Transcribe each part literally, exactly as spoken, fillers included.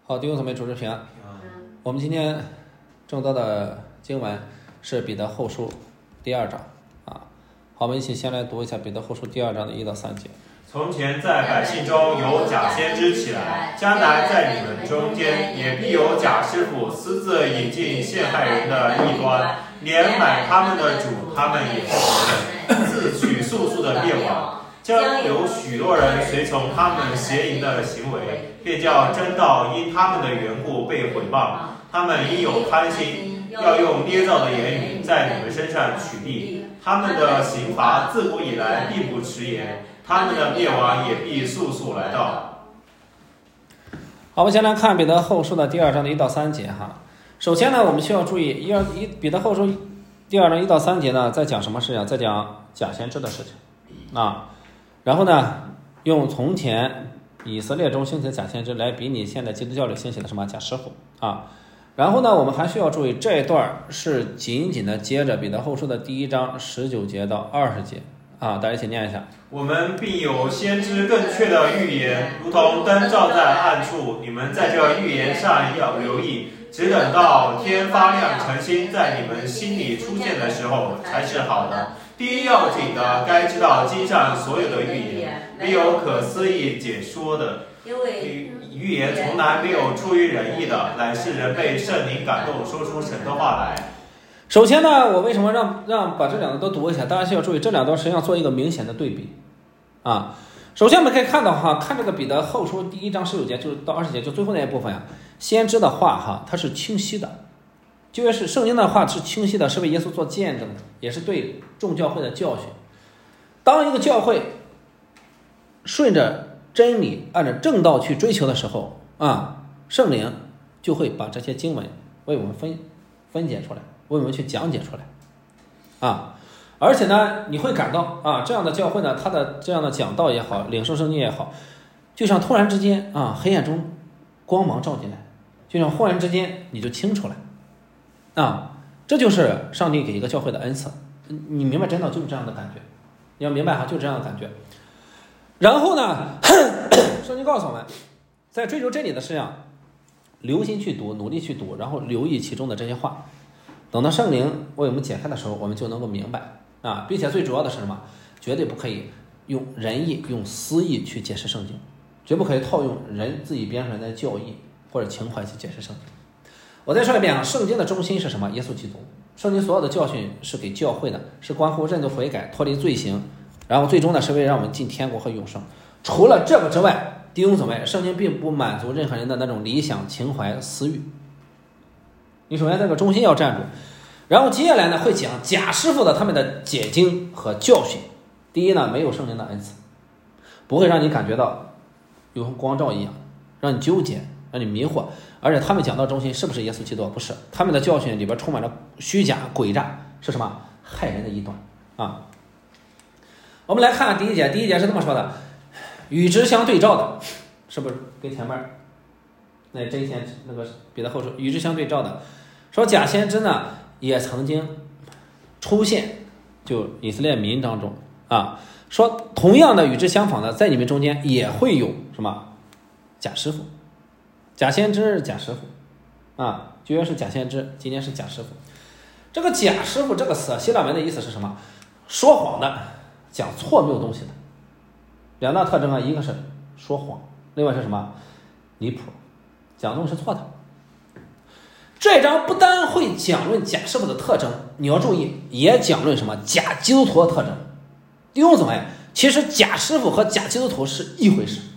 好，弟兄姊妹，主日平安。我们今天正道的经文是彼得后书第二章啊。好，我们一起先来读一下彼得后书第二章的一到三节。 从前在百姓中有假先知起来，将来在你们中间也必有假师傅私自引进陷害人的异端，连买他们的主他们也不认，自取速速的灭亡，将有许多人随从他们邪淫的行为，便叫真道因他们的缘故被毁谤。他们因有贪心，要用捏造的言语在你们身上取利，他们的刑罚自古以来并不迟延，他们的灭亡也必速速来到。 好，我们先来看彼得后书的第二章的一到三节哈。首先呢，我们需要注意，一二一彼得后书第二章一到三节呢，在讲什么事情？在讲假先知的事情啊。然后呢，用从前以色列中兴起的假先知来比拟现在基督教里兴起的什么假师傅啊。然后呢，我们还需要注意这一段是紧紧的接着彼得后书的第一章十九节到二十节啊，大家一起念一下。 我们并有先知更确的预言，如同灯照在暗处，你们在这预言上要留意，只等到天发亮晨星在你们心里出现的时候才是好的。第一要紧的，该知道经上所有的预言没有可思议解说的，因为预言从来没有出于人意的，乃是人被圣灵感动说出神的话来。 首先呢，我为什么让让把这两段都读一下？大家需要注意，这两段实际上做一个明显的对比啊。首先我们可以看到哈，看这个彼得后书第一章十九节就到二十节，就最后那一部分呀，先知的话哈，它是清晰的，就是圣经的话是清晰的，是为耶稣做见证的，也是对众教会的教训。当一个教会顺着真理按照正道去追求的时候啊，圣灵就会把这些经文为我们分分解出来，为我们去讲解出来啊。而且呢，你会感到啊，这样的教会呢，它的这样的讲道也好，领受圣经也好，就像突然之间啊，黑暗中光芒照进来，就像忽然之间你就清楚了啊。这就是上帝给一个教会的恩赐，你明白真道就是这样的感觉，你要明白哈，就是这样的感觉。然后呢，圣经告诉我们，在追求真理的事上，留心去读，努力去读，然后留意其中的这些话。等到圣灵为我们解开的时候，我们就能够明白啊，并且最主要的是什么？绝对不可以用人意、用私意去解释圣经，绝不可以套用人自己编出来的教义或者情怀去解释圣经。我再说一遍啊，圣经的中心是什么？耶稣基督。圣经所有的教训是给教会的，是关乎认罪悔改、脱离罪行，然后最终呢是为了让我们进天国和永生。除了这个之外，弟兄姊妹，圣经并不满足任何人的那种理想、情怀、私欲。你首先这个中心要站住，然后接下来呢会讲假师傅的他们的解经和教训。第一呢，没有圣灵的恩赐，不会让你感觉到有光照一样，让你纠结，让你迷惑。而且他们讲到中心是不是耶稣基督？不是，他们的教训里边充满了虚假诡诈，是什么？害人的异端啊。我们来看第一节，第一节是这么说的：与之相对照的，是不是跟前面那这一天那个彼得后书与之相对照的，说假先知呢也曾经出现，就以色列民当中啊，说同样的与之相仿的，在你们中间也会有什么假师傅。假先知、假师傅啊，旧约是假先知，今天是假师傅。这个假师傅这个词，希腊文的意思是什么？说谎的，讲错谬东西的。两大特征啊，一个是说谎，另外是什么？离谱，讲东西是错的。这章不单会讲论假师傅的特征，你要注意，也讲论什么？假基督徒的特征。弟兄姊妹，其实假师傅和假基督徒是一回事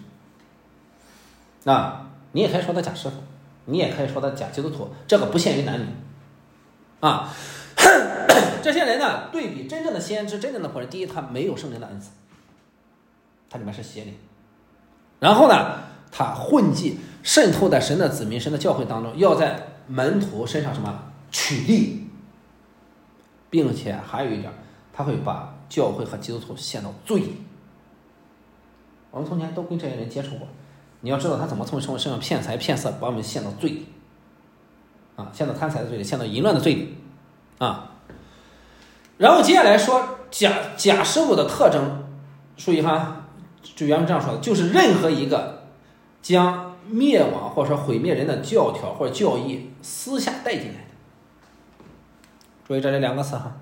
啊。你也可以说他假师傅，你也可以说他假基督徒，这个不限于男女啊。这些人呢，对比真正的先知、真正的仆人，第一，他没有圣灵的恩赐，他里面是邪灵。然后呢，他混迹渗透在神的子民、神的教会当中，要在门徒身上什么取利，并且还有一点，他会把教会和基督徒陷到罪里。我们从前都跟这些人接触过。你要知道他怎么从身上骗财骗色，把我们陷到罪里啊，陷到贪财的罪里，陷到淫乱的罪里啊。然后接下来说假假师傅的特征，注意哈，就原文这样说的，就是任何一个将灭亡或者说毁灭人的教条或者教义私下带进来的。注意这里两个词哈，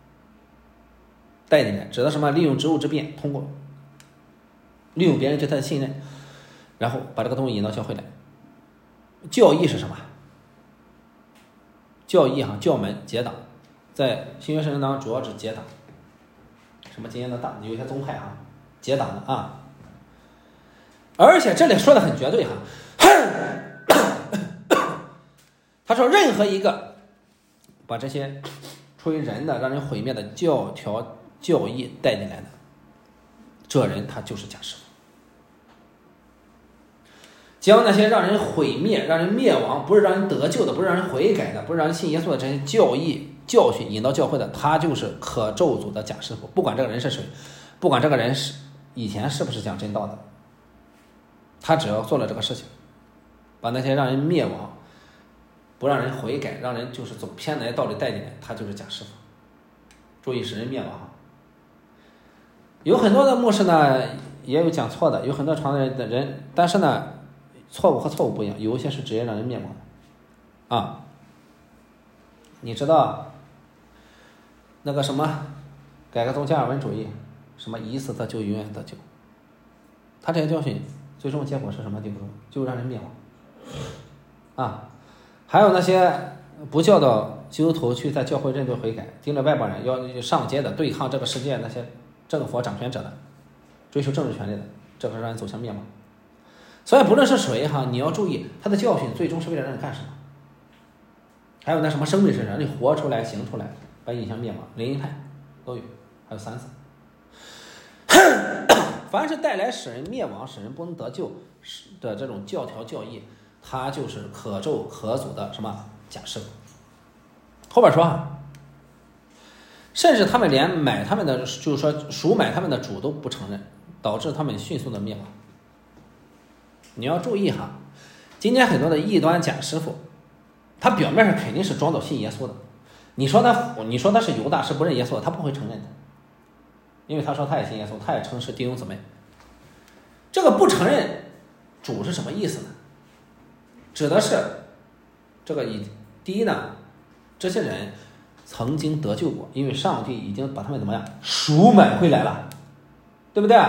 带进来指的什么？利用职务之便，通过利用别人对他的信任，然后把这个东西引到教会来。教义是什么？教义哈，教门结党，在新约圣经当中主要指结党。什么今天的党，有一些宗派哈，结党的啊。而且这里说的很绝对哈，他说任何一个把这些出于人的让人毁灭的教条教义带进来的，这人他就是假师傅。将那些让人毁灭、让人灭亡，不是让人得救的，不是让人悔改的，不是让人信耶稣的这些教义教训引到教会的，他就是可咒诅的假师傅。不管这个人是谁，不管这个人是以前是不是讲真道的，他只要做了这个事情，把那些让人灭亡、不让人悔改、让人就是走偏来道理带进来，他就是假师傅。注意使人灭亡。有很多的牧师呢，也有讲错的，有很多传的人，但是呢，错误和错误不一样，有一些是直接让人灭亡的啊。你知道那个什么改革宗加尔文主义，什么一次得救永远得救，他这些教训最终结果是什么地步？就让人灭亡啊。还有那些不教导基督徒去在教会认罪悔改，盯着外邦人要上街的对抗这个世界那些政府掌权者的，追求政治权利的，这个让人走向灭亡。所以不论是谁哈，你要注意他的教训最终是为了让你干什么。还有那什么生命是让你活出来行出来，把你引向灭亡，灵音派都有，还有三次。凡是带来使人灭亡、使人不能得救的这种教条教义，它就是可咒可诅的什么假师傅。后边说啊，甚至他们连买他们的，就是说赎买他们的主都不承认，导致他们迅速的灭亡。你要注意哈，今天很多的异端假师傅，他表面上肯定是装作信耶稣的。你说他，你说他是犹大是不认耶稣的，他不会承认的，因为他说他也信耶稣，他也称是弟兄姊妹。这个不承认主是什么意思呢？指的是这个以第一呢，这些人曾经得救过，因为上帝已经把他们怎么样赎买回来了，对不对？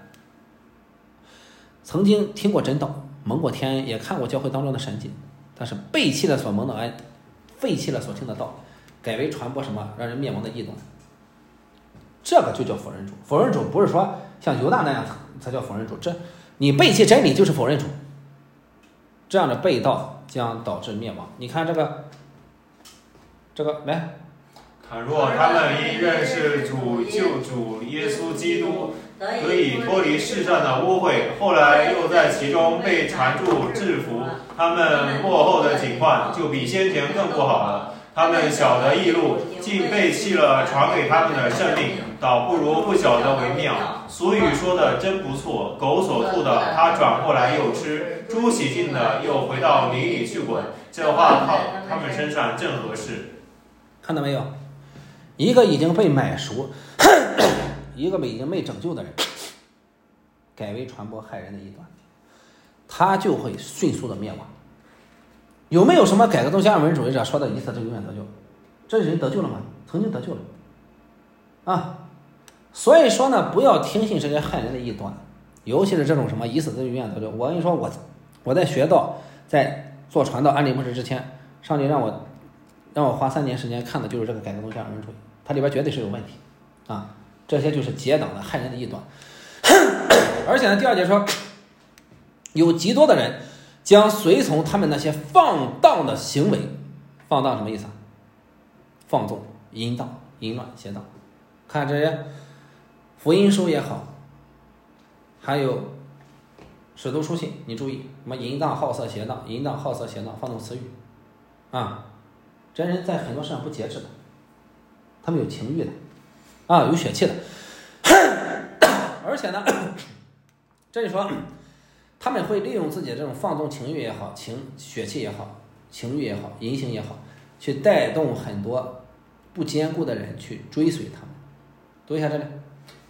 曾经听过真道，蒙过天恩，也看过教会当中的神迹，但是背弃了所蒙的恩，废弃了所听的道，改为传播什么让人灭亡的异端，这个就叫否认主。否认主不是说像犹大那样才叫否认主，这你背弃真理就是否认主，这样的背道将导致灭亡。你看这个这个来， 倘若他们因认识主救主耶稣基督，得以脱离世上的污秽，后来又在其中被缠住制服，他们末后的景况就比先前更不好了。他们晓得义路，竟背弃了传给他们的圣命，倒不如不晓得为妙。俗语说的真不错，狗所吐的，他转过来又吃；猪洗净的，又回到泥里去滚。这话套他们身上正合适。 看到没有？一个已经被买赎，一个已经被拯救的人，改为传播害人的异端，他就会迅速的灭亡。有没有什么改革宗加尔文主义者说的一次就永远得救？这人得救了吗？曾经得救了啊！所以说呢，不要听信这些害人的异端，尤其是这种什么一死就永远得救。我跟你说，我我在学道，在做传道安利牧师之前，上帝让我让我花三年时间看的就是这个改革宗加尔文主义，它里边绝对是有问题啊！这些就是结党的害人的异端。而且呢，第二节说，有极多的人将随从他们那些放荡的行为，放荡什么意思啊？放纵、淫荡、淫乱、邪荡。看这些福音书也好，还有使徒书信，你注意什么淫荡、好色、邪荡、淫荡、好色、邪荡，放纵私欲啊！这人在很多事上不节制的，他们有情欲的啊，有血气的。而且呢，这里说他们会利用自己的这种放纵情欲也好，情血气也好，情欲也好，淫行也好，去带动很多不坚固的人去追随他们。读一下这里，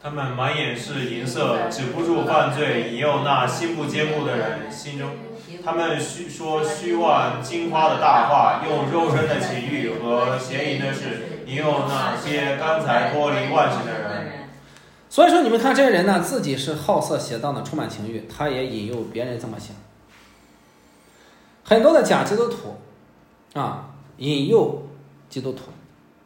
他们满眼是银色，止不住犯罪，引诱那心不坚固的人。心中，他们虚说虚妄惊夸的大话，用肉身的情欲和邪淫的事，引诱那些刚才脱离万行的人。 所以说，你们看这些人呢，自己是好色邪荡的，充满情欲，他也引诱别人这么想。很多的假基督徒啊，引诱基督徒，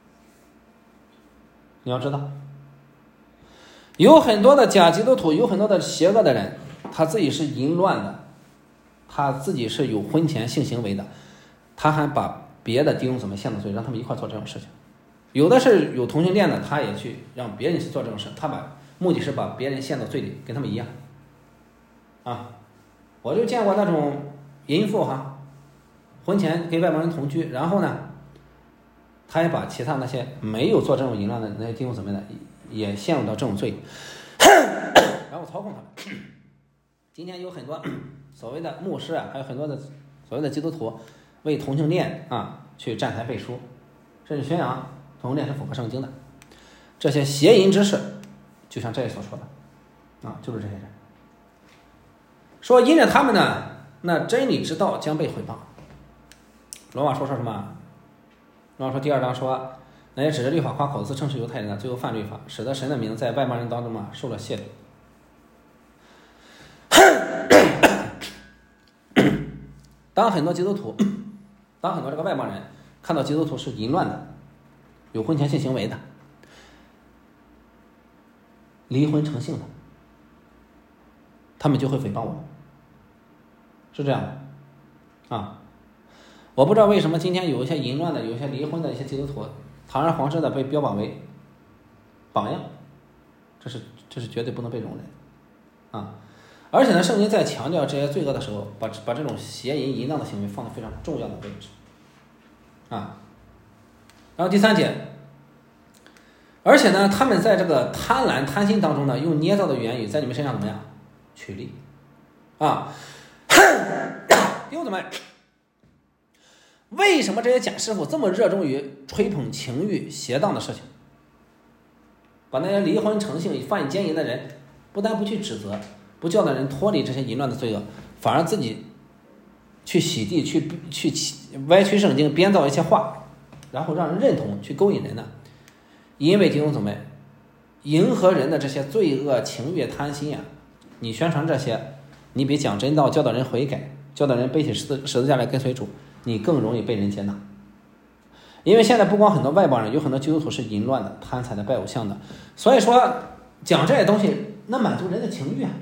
你要知道。有很多的假基督徒，有很多的邪恶的人，他自己是淫乱的，他自己是有婚前性行为的，他还把别的弟兄姊妹陷到罪，让他们一块做这种事情。有的是有同性恋的，他也去让别人去做这种事，他把目的是把别人陷到罪里，跟他们一样。啊，我就见过那种淫妇哈，婚前跟外邦人同居，然后呢，他也把其他那些没有做这种淫乱的那些弟兄姊妹呢，也陷入到这种罪，然后操控他们。今天有很多所谓的牧师啊，还有很多的所谓的基督徒为同性恋啊去站台背书，甚至宣扬同性恋是符合圣经的。这些邪淫之事，就像这里所说的啊，就是这些人说，因着他们呢，那真理之道将被毁谤。罗马说说什么？罗马说第二章说，那些指着律法夸口自称是犹太人的，最后犯律法，使得神的名在外邦人当中嘛受了亵渎。当很多基督徒，当很多这个外邦人看到基督徒是淫乱的，有婚前性行为的，离婚成性的，他们就会诽谤我们，是这样的啊。我不知道为什么今天有一些淫乱的，有一些离婚的一些基督徒，堂而皇之的被标榜为榜样，这是这是绝对不能被容忍啊！而且呢，圣经在强调这些罪恶的时候，把把这种邪淫淫荡的行为放在非常重要的位置啊。然后第三节，而且呢，他们在这个贪婪贪心当中呢，用捏造的言语在你们身上怎么样取利啊？弟兄姊妹，为什么这些假师傅这么热衷于吹捧情欲邪荡的事情，把那些离婚成性犯奸淫的人不但不去指责，不教导人脱离这些淫乱的罪恶，反而自己去洗地，去去歪曲圣经，编造一些话，然后让人认同，去勾引人呢？因为弟兄姊妹，迎合人的这些罪恶情欲贪心啊，你宣传这些，你比讲真道，教导人悔改，教导人背起十字十字架来跟随主，你更容易被人接纳。因为现在不光很多外邦人，有很多基督徒是淫乱的、贪财的、拜偶像的，所以说讲这些东西，那满足人的情欲啊。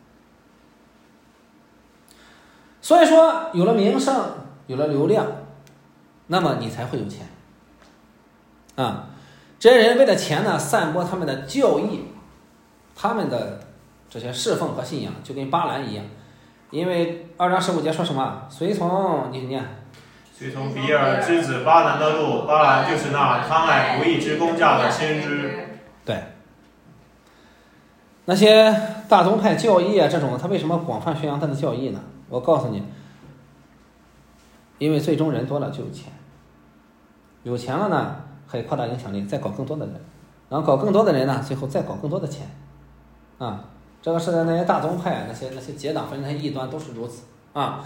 所以说有了名声，有了流量，那么你才会有钱啊。这些人为了钱呢，散播他们的教义，他们的这些侍奉和信仰，就跟巴兰一样。因为二章十五节说什么？随从你念， 随从比尔之子巴兰的路，巴兰就是那贪爱不义之工价的先知。 对，那些大宗派教义啊，这种他为什么广泛宣扬他的教义呢？我告诉你，因为最终人多了就有钱，有钱了呢，可以扩大影响力，再搞更多的人，然后搞更多的人呢，最后再搞更多的钱，啊，这个是在那些大宗派、那些那些结党分那些异端都是如此啊。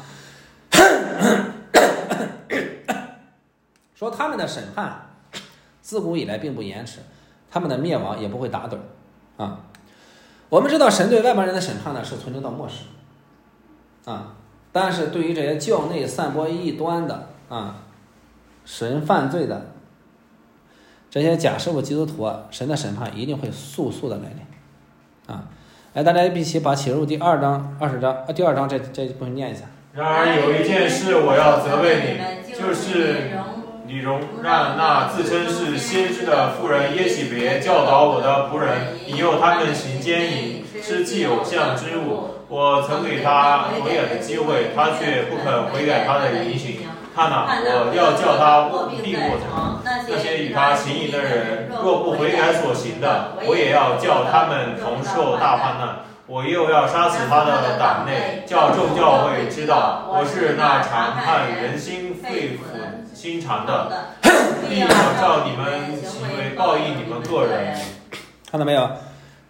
说他们的审判自古以来并不延迟，他们的灭亡也不会打盹啊。我们知道神对外邦人的审判呢是存留到末世啊，但是对于这些教内散播异端的啊、使人犯罪的这些假师傅基督徒啊，神的审判一定会速速的来临啊！来，大家一起把启示录第二章、二十章、啊、第二章这这部分念一下。 然而有一件事我要责备你，就是你容让那自称是先知的妇人耶洗别教导我的仆人，引诱他们行奸淫，吃祭偶像之物。我曾给他悔改的机会，他却不肯悔改他的言行。看哪，我要叫他必卧床。那些与他行淫的人，若不悔改所行的，我也要叫他们同受大患难。我又要杀死他的党内，叫众教会知道我是那常看人心肺腑心肠的，必要照你们行为报应你们个人。 看到没有？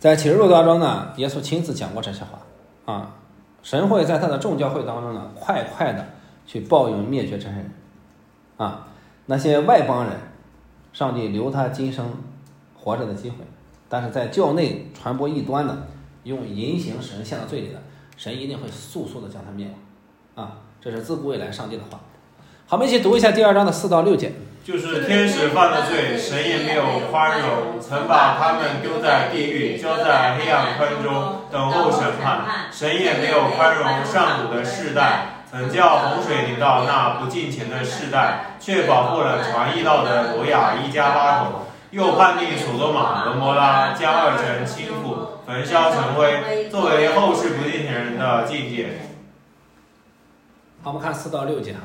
在启示录当中呢，耶稣亲自讲过这些话啊，神会在他的众教会当中呢，快快的去报应灭绝这些人啊，那些外邦人，上帝留他今生活着的机会，但是在教内传播异端的，用淫行使人陷到罪里的，神一定会速速的将他灭亡啊，这是自古以来上帝的话。好，我们一起读一下第二章的四到六节。 就是天使犯了罪，神也没有宽容，曾把他们丢在地狱，交在黑暗坑中，等候审判。神也没有宽容上古的世代，曾叫洪水临到那不敬虔的世代，却保护了传义道的挪亚一家八口，又判定所多玛、俄摩拉，将二城倾覆，焚烧成灰，作为后世不敬虔人的境界。 好，我们看四到六节哈。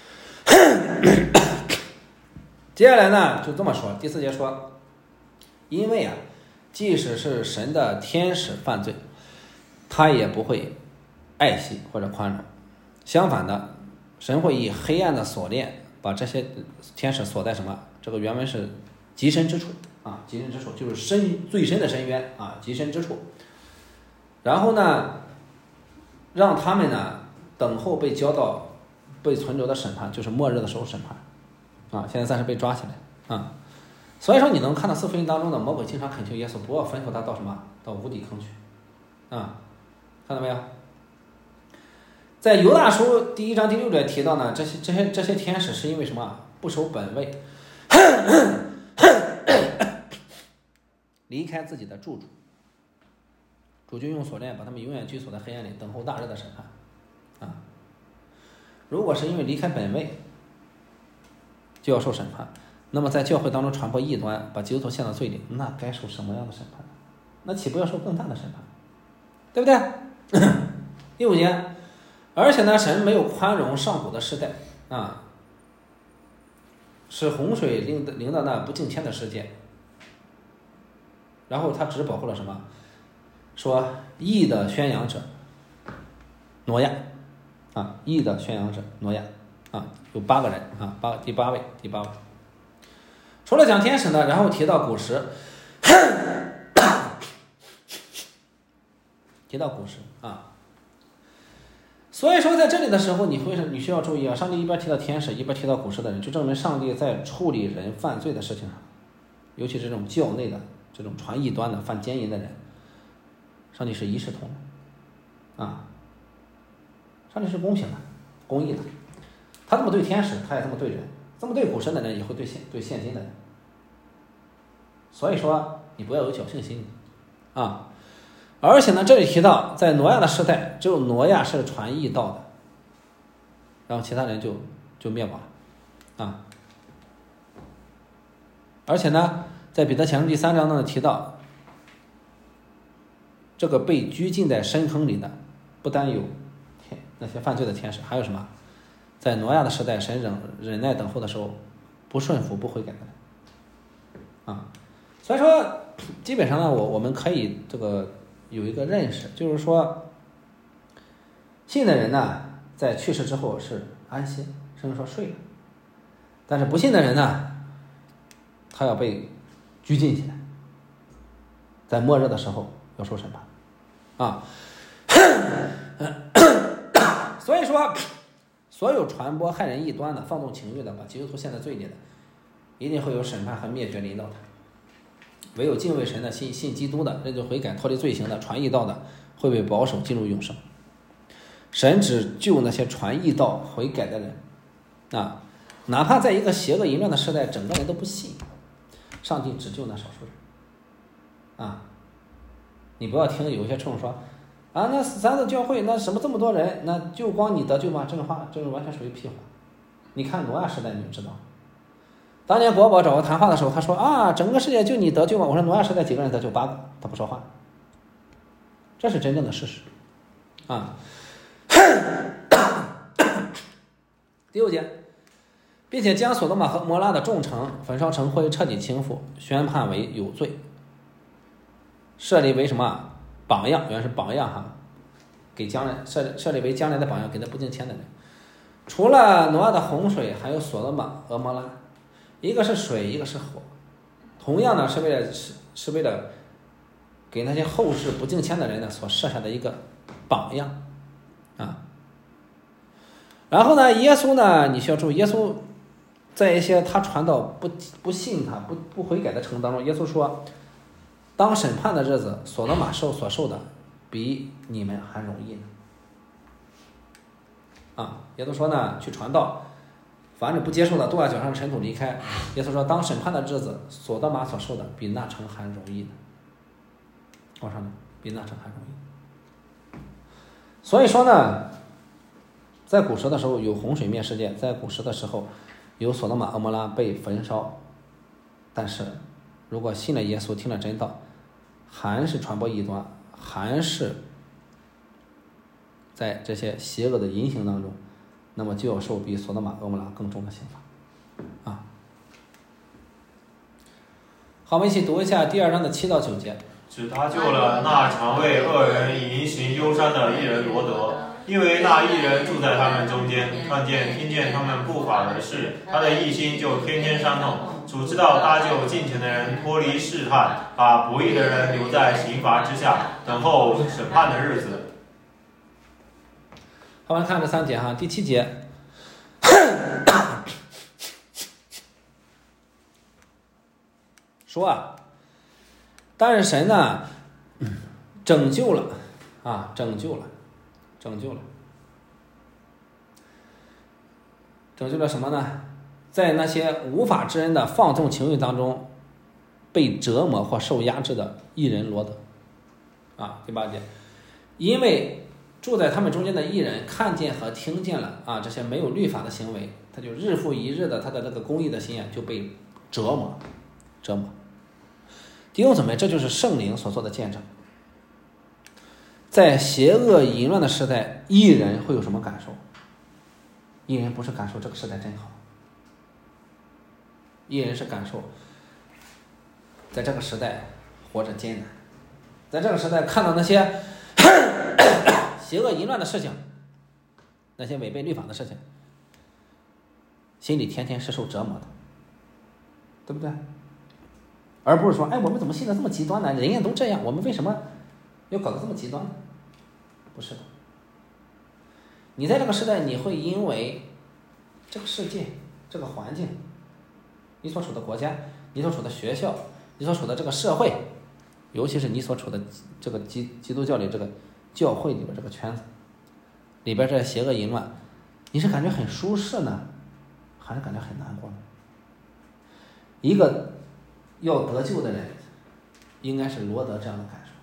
接下来呢，就这么说，第四节说，因为啊，即使是神的天使犯罪，他也不会爱惜或者宽容，相反的，神会以黑暗的锁链把这些天使锁在什么？这个原文是极深之处啊，极深之处就是深最深的深渊啊，极深之处。然后呢，让他们呢等候被交到被存留的审判，就是末日的时候审判。啊，现在暂时被抓起来啊，所以说你能看到四福音当中的魔鬼经常恳求耶稣不要吩咐他到什么到无底坑去啊，看到没有？在犹大书第一章第六节提到呢，这些这些这些天使是因为什么不守本位，离开自己的住处，主就用锁链把他们永远拘锁在黑暗里，等候大日的审判啊。如果是因为离开本位，就要受审判。那么在教会当中传播异端，把基督徒陷到罪里，那该受什么样的审判？那岂不要受更大的审判？对不对？第五节，而且呢，神没有宽容上古的世代啊，使洪水临临到那不敬虔的世界。然后他只保护了什么？说义的宣扬者挪亚啊，义的宣扬者挪亚。啊，有八个人啊，八第八位，第八位。除了讲天使呢，然后提到古时，提到古时啊。所以说，在这里的时候，你会你需要注意啊，上帝一边提到天使，一边提到古时的人，就证明上帝在处理人犯罪的事情上，尤其是这种教内的、这种传异端的、犯奸淫的人，上帝是一视同仁啊，上帝是公平的、公义的。他这么对天使，他也这么对人，这么对古神的人，也会对现对现今的人。所以说，你不要有侥幸心理啊！而且呢，这里提到，在挪亚的时代，只有挪亚是传义道的，然后其他人就就灭亡了啊！而且呢，在彼得前书第三章呢提到，这个被拘禁在深坑里的，不单有天那些犯罪的天使，还有什么？在挪亚的时代，神忍忍耐等候的时候，不顺服不悔改的啊，所以说基本上呢，我我们可以这个有一个认识，就是说，信的人呢，在去世之后是安息，甚至说睡了，但是不信的人呢，他要被拘禁起来，在末日的时候要受审判啊，所以说。所有传播害人异端的、放纵情欲的、把基督徒陷在罪里的，一定会有审判和灭绝临到他。唯有敬畏神的、信信基督的、认罪悔改、脱离罪行的、传义道的，会被保守进入永生。神只救那些传义道、悔改的人啊，哪怕在一个邪恶淫乱的时代，整个人都不信，上帝只救那少数人啊。你不要听有些冲说。啊，那咱的教会那什么这么多人，那就光你得救吗？这个话，这个完全属于屁话。你看挪亚时代你就知道，当年国宝找我谈话的时候，他说啊，整个世界就你得救吗？我说挪亚时代几个人得救？八个，他不说话。这是真正的事实啊。第六节，并且将所多玛和摩拉的众城焚烧成灰，彻底倾覆，宣判为有罪，设立为什么？榜样，原来是榜样哈，给将来设设立为将来的榜样，给那不敬虔的人。除了挪亚的洪水，还有所多玛、俄摩拉，一个是水，一个是火，同样呢是为了是是为了给那些后世不敬虔的人呢所设下的一个榜样啊。然后呢，耶稣呢，你需要注意，耶稣在一些他传道不不信他不不悔改的程度当中，耶稣说，当审判的日子，所罗玛受所受的比你们还容易呢。啊，耶稣说呢，去传道，凡是不接受的，都要脚上尘土离开。耶稣说，当审判的日子，所罗玛所受的比那城还容易呢。往上呢，比那城还容易。所以说呢，在古时的时候有洪水灭世界，在古时的时候有所罗玛、蛾摩拉被焚烧，但是如果信了耶稣，听了真道，还是传播异端，还是在这些邪恶的淫行当中，那么就要受比所罗玛、蛾摩拉更重的刑罚啊。好，我们一起读一下第二章的七到九节。 只他救了那常为恶人淫行忧伤的义人罗德，因为那义人住在他们中间，看见听见他们不法的事，他的义心就天天伤痛。主知道搭救敬虔的人脱离试探，把不义的人留在刑罚之下，等候审判的日子。 好，我们看这三节哈，第七节说啊，但是神呢，拯救了啊，拯救了，拯救了，拯救了什么呢？在那些无法之人的放纵情欲当中，被折磨或受压制的义人罗德啊，第八节，因为住在他们中间的义人看见和听见了啊这些没有律法的行为，他就日复一日的他的那个公义的心眼就被折磨，折磨。弟兄姊妹，这就是圣灵所做的见证。在邪恶淫乱的时代，义人会有什么感受？义人不是感受这个时代真好，义人是感受在这个时代活着艰难，在这个时代看到那些邪恶淫乱的事情，那些违背律法的事情，心里天天是受折磨的，对不对？而不是说，哎，我们怎么信的这么极端呢？人家都这样，我们为什么要搞得这么极端呢？不是的。你在这个时代，你会因为这个世界、这个环境，你所处的国家、你所处的学校、你所处的这个社会，尤其是你所处的这个基基督教里这个教会里边这个圈子里边，这邪恶淫乱，你是感觉很舒适呢，还是感觉很难过呢？一个要得救的人，应该是罗德这样的感受，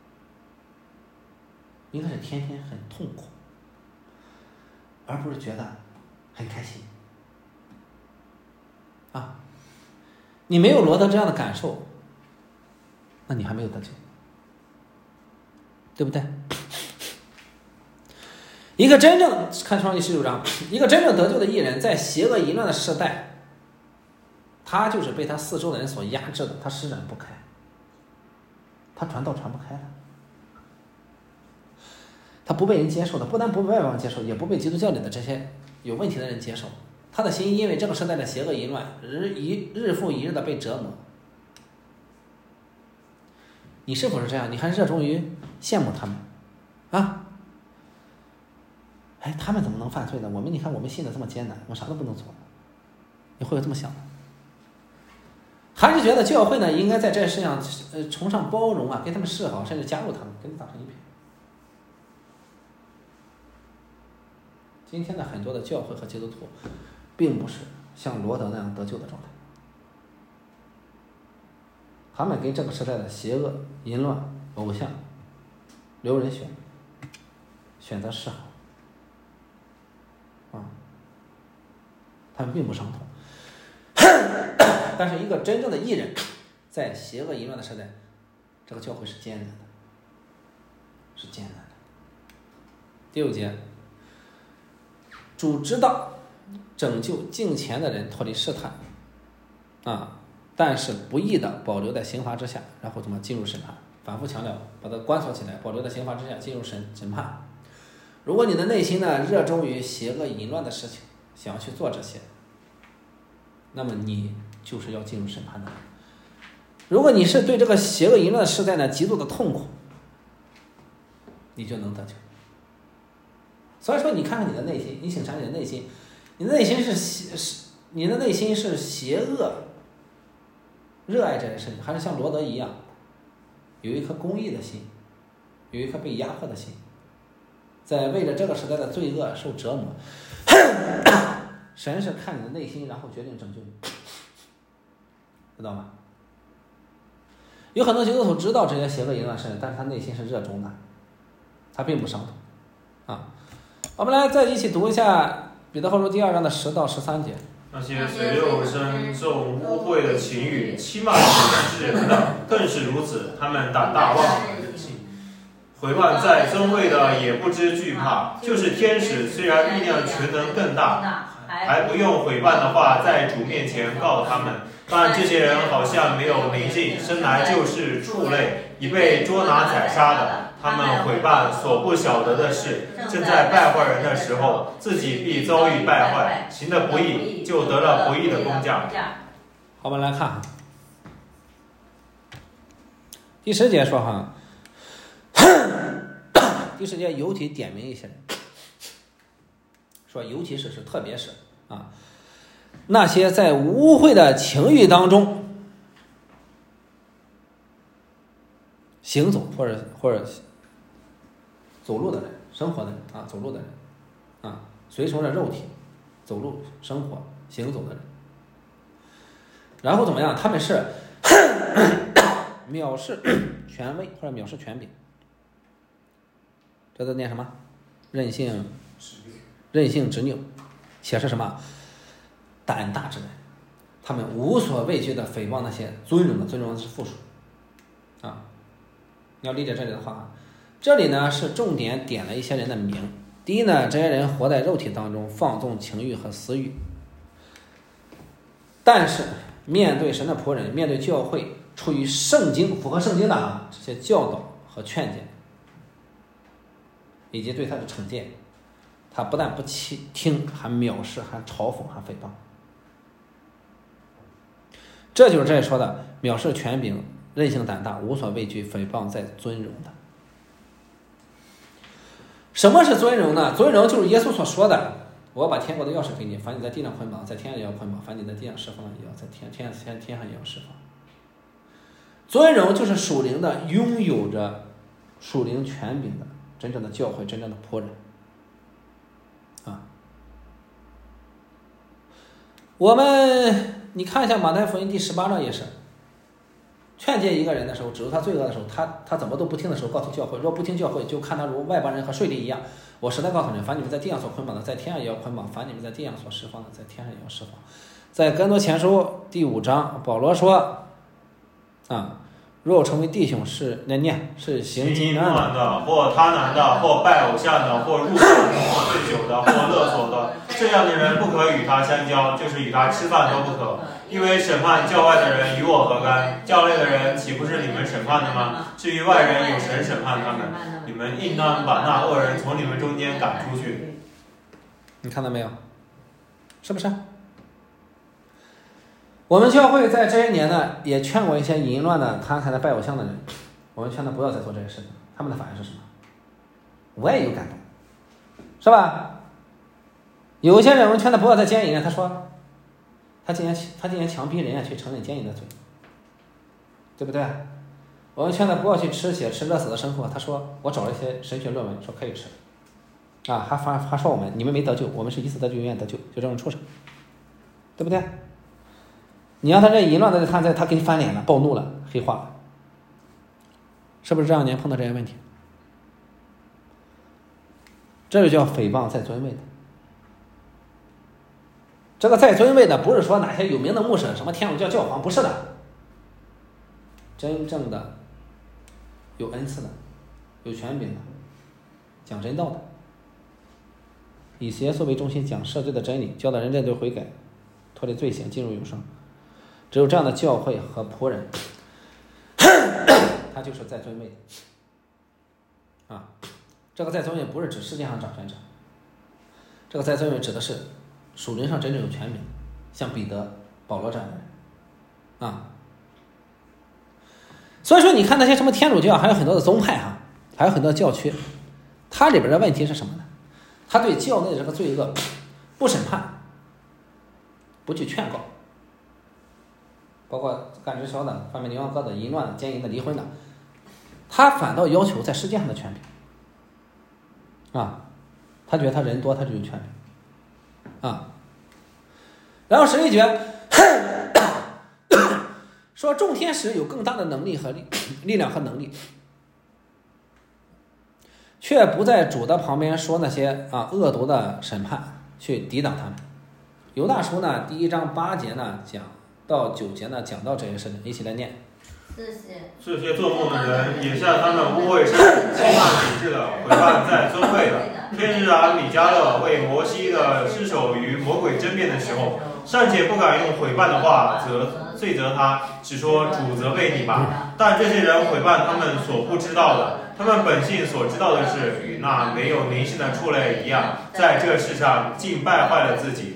应该是天天很痛苦，而不是觉得很开心啊！你没有罗德这样的感受，那你还没有得救，对不对？一个真正看创世记十九章，一个真正得救的义人，在邪恶淫乱的时代，他就是被他四周的人所压制的，他施展不开，他传道传不开了，他不被人接受的，不但不被外邦接受，也不被基督教里的这些有问题的人接受。他的心因为这个时代的邪恶淫乱，日一日复一日的被折磨。你是否是这样？你还热衷于羡慕他们啊？哎，他们怎么能犯罪呢？我们你看我们信的这么艰难，我啥都不能做，你会有这么想的？还是觉得教会呢应该在这世上呃崇尚包容啊，跟他们示好，甚至加入他们，跟他们打成一片。今天的很多的教会和基督徒并不是像罗德那样得救的状态，他们跟这个时代的邪恶淫乱偶像留人选，选择示好啊，他们并不伤痛。但是一个真正的义人，在邪恶淫乱的时代，这个教会是艰难的，是艰难的。第六节，主知道拯救敬虔的人脱离试探啊，但是不义的保留在刑罚之下，然后怎么进入审判？反复强调，把它关锁起来，保留在刑罚之下，进入审审判。如果你的内心呢热衷于邪恶淫乱的事情，想要去做这些，那么你就是要进入审判的人。 如果你是对这个邪恶淫乱的时代呢极度的痛苦，你就能得救。所以说你看看你的内心，你审查你的内心，你的内心是邪是你的内心是邪恶热爱这件事情，还是像罗德一样有一颗公义的心，有一颗被压迫的心，在为了这个时代的罪恶受折磨。神是看你的内心，然后决定拯救你，知道吗？有很多基督徒知道这些邪恶淫乱事，但是他内心是热衷的，他并不伤痛啊。我们来再一起读一下彼得后书第二章的十到十三节。 那些随肉身重污秽的情欲欺瞒世人的，更是如此。他们胆大妄为人性，毁谤在尊位的也不知惧怕。就是天使，虽然力量全能更大，还不用毁谤的话在主面前告他们。但这些人好像没有灵性，生来就是畜类，已被捉拿宰杀的。他们毁谤所不晓得的事，正在败坏人的时候，自己必遭遇败坏，行的不义，就得了不义的工价。 好，我们来看哈，第十节说哈，第十节尤其点名一些人，说尤其是是特别是啊，那些在污秽的情欲当中行走或者或者走路的人，生活的人啊，走路的人啊，随从着肉体走路生活行走的人，然后怎么样？他们是藐视权威或者藐视权柄，这都念什么？任性任性执拗，且是什么？胆大之人，他们无所畏惧的诽谤那些尊荣的，尊荣的是复数啊。你要理解这里的话，这里呢是重点点了一些人的名。第一呢，这些人活在肉体当中，放纵情欲和私欲，但是面对神的仆人，面对教会，出于圣经符合圣经的啊这些教导和劝诫，以及对他的惩戒，他不但不听，还藐视，还嘲讽，还诽谤。这就是这里说的藐视权柄，任性胆大，无所畏惧，诽谤在尊荣的。什么是尊荣呢？尊荣就是耶稣所说的，我把天国的钥匙给你，凡你在地上捆绑，在天上也要捆绑，凡你在地上释放，也要在天天天天上也要释放。尊荣就是属灵的，拥有着属灵权柄的真正的教会，真正的仆人啊。我们你看一下马太福音第十八章也是劝诫一个人的时候，指出他罪恶的时候，他他怎么都不听的时候，告诉教会，若不听教会，就看他如外邦人和税吏一样。我实在告诉你，凡你们在地上所捆绑的，在天上也要捆绑；凡你们在地上所释放的，在天上也要释放。在哥林多前书第五章，保罗说啊，若成为弟兄是那念是行淫乱的，或贪婪的，或拜偶像的，或入丧的，或醉酒的，或勒索的，这样的人不可与他相交，就是与他吃饭都不可。因为审判教外的人与我何干？教内的人岂不是你们审判的吗？至于外人，有神审判他们。你们应当把那恶人从你们中间赶出去。 你看到没有？是不是？我们教会在这些年呢，也劝过一些淫乱的、贪财的、拜偶像的人，我们劝他不要再做这些事情。他们的反应是什么？我也有感动，是吧？有一些人我们劝他不要再奸淫了，他说他竟然他竟然强逼人家去承认奸淫的罪，对不对？我们劝他不要去吃血吃热死的牲口，他说我找了一些神学论文说可以吃啊，还还还说我们你们没得救，我们是一次得救永远得救，就这种畜生，对不对？你让他这淫乱的他在他给你翻脸了，暴怒了，黑化了，是不是这两年碰到这些问题？这就叫诽谤在尊位的。这个在尊位的不是说哪些有名的牧师，什么天主教教皇，不是的，真正的有恩赐的，有权柄的，讲真道的，以耶稣为中心讲赦罪的真理，教导人认罪悔改，脱离罪行，进入永生。只有这样的教会和仆人，他就是在尊位的啊。这个在尊位不是指世界上掌权者，这个在尊位指的是属灵上真正有权柄，像彼得、保罗这样的人啊。 所以说你看那些什么天主教还有很多的宗派哈，还有很多教区，它里边的问题是什么呢？它对教内的这个罪恶不审判，不去劝告，包括干直销的、贩卖牛羊羔的、淫乱的、奸淫的、离婚的，他反倒要求在世界上的权柄啊，他觉得他人多他就有权柄啊。然后神一诀说众天使有更大的能力和力力量和能力，却不在主的旁边说那些啊恶毒的审判去抵挡他们。犹大书呢第一章八节呢讲到九节呢讲到这些事情，一起来念。 这些做梦的人也像他们污秽身体、轻慢理智的，毁谤在尊位的。天使啊，米迦勒为摩西的尸首与魔鬼争辩的时候，尚且不敢用毁谤的话责罪责他，只说主责备你吧。但这些人毁谤他们所不知道的，他们本性所知道的是，与那没有灵性的畜类一样，在这世上竟败坏了自己。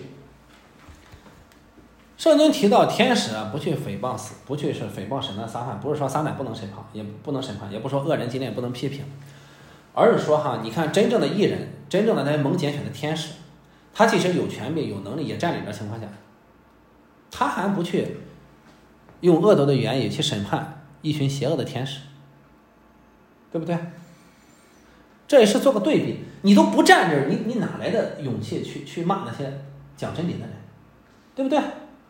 圣经提到天使啊，不去诽谤死，不去是诽谤审判撒旦，不是说撒旦不能审判，也不能审判，也不说恶人今天也不能批评，而是说哈，你看真正的义人，真正的那些蒙拣选的天使，他即使有权柄、有能力，也占领的情况下，他还不去用恶毒的言语去审判一群邪恶的天使，对不对？这也是做个对比，你都不站这，你你哪来的勇气去去骂那些讲真理的人，对不对？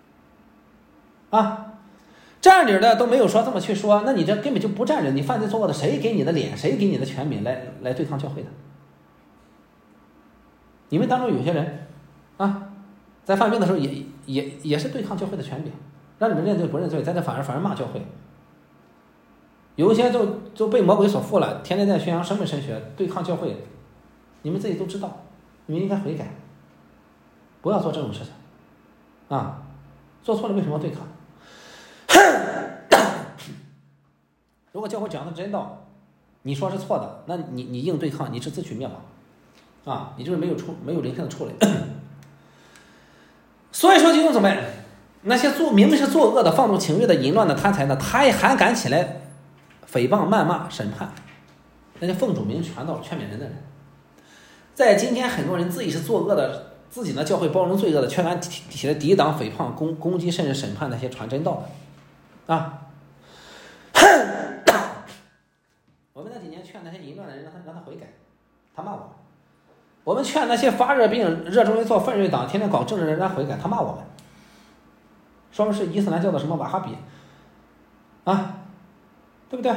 啊，站着的都没有说这么去说，那你这根本就不站着，你犯罪做过的，谁给你的脸，谁给你的权柄来来对抗教会的？你们当中有些人啊，在犯罪的时候也也也是对抗教会的权柄，让你们认罪不认罪，在这反而反而骂教会。有一些就就被魔鬼所缚了，天天在宣扬生命神学，对抗教会，你们自己都知道，你们应该悔改，不要做这种事情啊！做错了为什么要对抗？如果教会讲的真道，你说是错的，那你你硬对抗，你是自取灭亡啊！你就是没有出没有灵性的出来。所以说弟兄姊妹，那些做明明是作恶的、放纵情欲的、淫乱的、贪财的，他也还敢起来诽谤、谩骂、审判那些奉主名传道、劝勉人的人，在今天很多人自己是作恶的，自己呢教会包容罪恶的，却敢起来抵挡、诽谤、攻攻击甚至审判那些传真道的啊！我们那几年劝那些淫乱的人，让他让他悔改，他骂我们；我们劝那些发热病、热衷于做奋锐党、天天搞政治的人，让他悔改，他骂我们。说明是伊斯兰教的什么瓦哈比啊，对不对？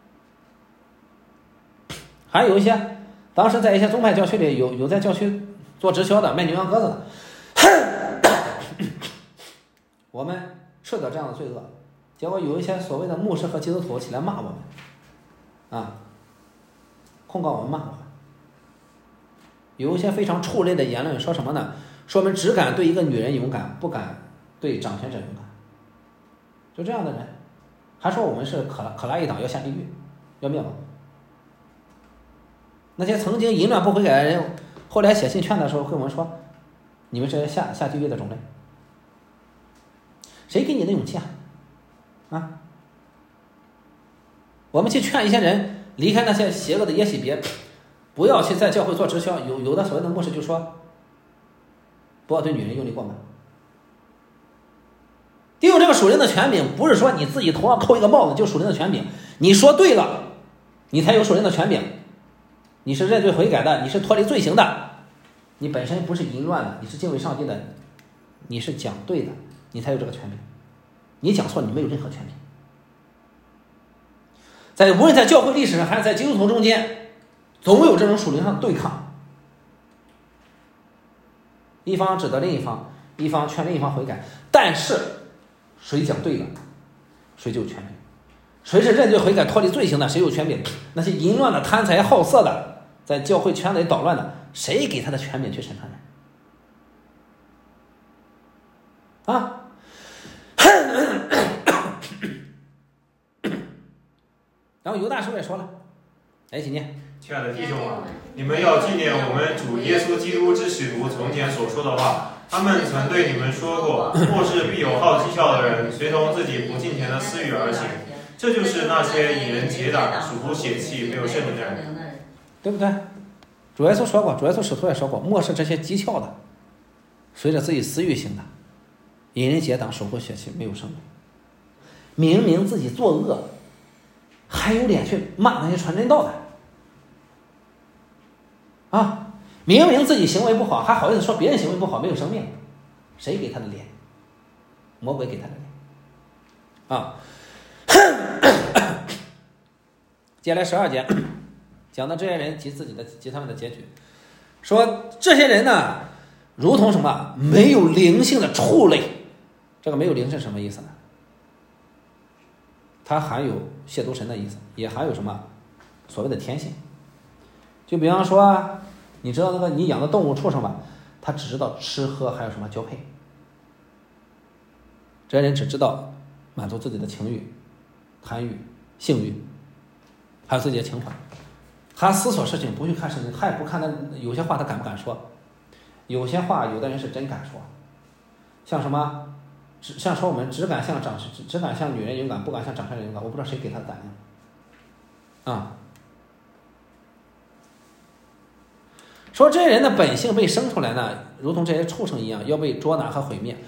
还有一些当时在一些宗派教区里有有在教区做直销的、卖牛羊鸽子的，我们受到这样的罪恶，结果有一些所谓的牧师和基督徒起来骂我们啊，控告我们，骂我们，有一些非常畜类的言论，说什么呢？说我们只敢对一个女人勇敢，不敢对掌权者勇敢。就这样的人，还说我们是可拉可拉一党，要下地狱，要灭亡。那些曾经淫乱不悔改的人，后来写信劝的时候，跟我们说，你们是下下地狱的种类。谁给你的勇气啊？啊？我们去劝一些人离开那些邪恶的耶洗别，不要去在教会做直销。有有的所谓的牧师就说，不要对女人用力过猛。利用这个属灵的权柄，不是说你自己头上扣一个帽子就属灵的权柄，你说对了，你才有属灵的权柄。你是认罪悔改的，你是脱离罪行的，你本身不是淫乱的，你是敬畏上帝的，你是讲对的，你才有这个权柄。你讲错，你没有任何权柄。在无论在教会历史上还是在基督徒中间，总有这种属灵上的对抗，一方指责另一方，一方劝另一方悔改，但是谁讲对了，谁就有权柄；谁是认罪悔改脱离罪行的，谁有权柄。那些淫乱的、贪财好色的，在教会圈里捣乱的，谁给他的权柄去审判人啊？然后犹大书也说了，来一起念。 亲爱的弟兄啊，你们要纪念我们主耶稣基督之使徒从前所说的话。他们曾对你们说过，末世必有好讥笑的人，随从自己不敬虔的私欲而行。 这就是那些引人结党、属乎血气、没有圣灵的人， 对不对？主耶稣说过，主耶稣使徒也说过，漠视这些讥诮的，随着自己私欲行的，引人结党、属乎血气、没有圣灵。明明自己作恶，还有脸去骂那些传真道的啊！明明自己行为不好，还好意思说别人行为不好，没有生命，谁给他的脸？魔鬼给他的脸啊！接下来十二节讲到这些人及自己的及他们的结局，说这些人呢，如同什么没有灵性的畜类。这个没有灵是什么意思呢？它含有亵渎神的意思，也含有什么所谓的天性。就比方说，你知道那个你养的动物畜生吧，它只知道吃喝，还有什么交配。这些人只知道满足自己的情欲、贪欲、性欲，还有自己的情怀。他思索事情不去看圣经，他也不看他有些话他敢不敢说，有些话有的人是真敢说，像什么只像说我们只敢像长只只敢像女人勇敢，不敢像长生人勇敢，我不知道谁给他的胆量啊。说这些人的本性被生出来呢，如同这些畜生一样，要被捉拿和毁灭。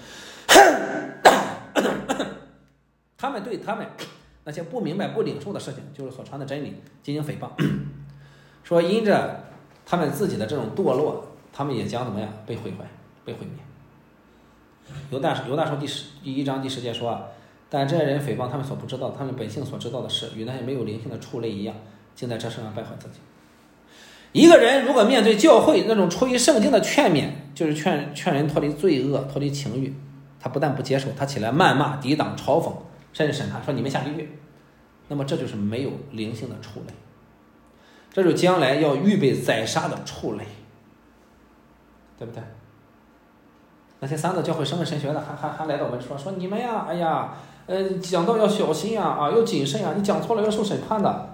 他们对他们那些不明白不领受的事情，就是所传的真理进行诽谤，说因着他们自己的这种堕落，他们也将怎么样被毁坏被毁灭。犹大犹大书第十第一章第十节说啊，但这些人诽谤他们所不知道，他们本性所知道的事，与那些没有灵性的畜类一样，竟在这世上败坏自己。一个人如果面对教会那种出于圣经的劝勉，就是劝劝人脱离罪恶、脱离情欲，他不但不接受，他起来谩骂、抵挡、嘲讽，甚至审判，说你们下地狱，那么这就是没有灵性的畜类，这就是将来要预备宰杀的畜类，对不对？那些三个教会生问神学的还还还来到我们说说你们呀，哎呀，呃，讲道要小心呀，啊，要谨慎呀，你讲错了要受审判的。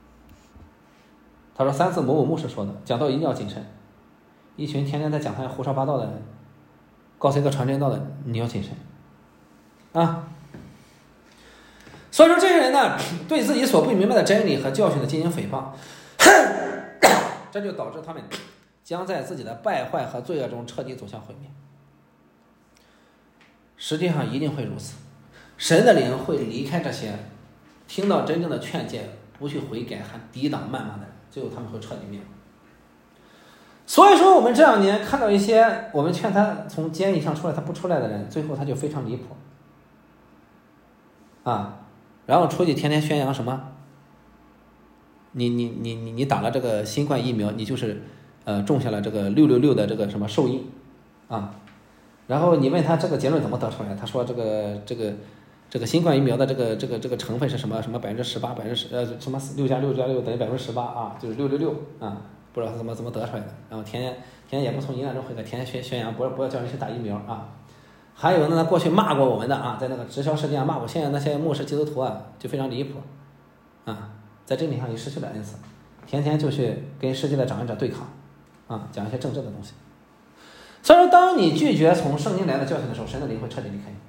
他说三次某某牧师说的，讲道一定要谨慎。一群天天在讲台胡说八道的人，告诉一个传真道的，你要谨慎啊。所以说这些人呢，对自己所不明白的真理和教训的进行诽谤，这就导致他们将在自己的败坏和罪恶中彻底走向毁灭。实际上一定会如此，神的灵会离开这些听到真正的劝诫不去悔改还抵挡谩骂的人，最后他们会彻底灭亡。所以说我们这两年看到一些我们劝他从监狱上出来他不出来的人，最后他就非常离谱啊，然后出去天天宣扬什么你你你你你打了这个新冠疫苗，你就是呃种下了这个六六六的这个什么受益啊。然后你问他这个结论怎么得出来，他说这个这个这个新冠疫苗的这个这个这个成分是什么什么百分之十八百分之十呃什么六加六加六等于百分之十八啊，就是六六六啊，不知道他怎么怎么得出来的。然后天天天天也不从阴暗中悔改，天天宣宣扬不要不要叫人去打疫苗啊。还有呢，过去骂过我们的啊，在那个直销事件骂过，现在那些牧师基督徒啊就非常离谱啊，在真理上也失去了恩赐，天天就去跟世界的掌权者对抗啊，讲一些政治的东西。所以说当你拒绝从圣经来的教训的时候，神的灵会彻底离开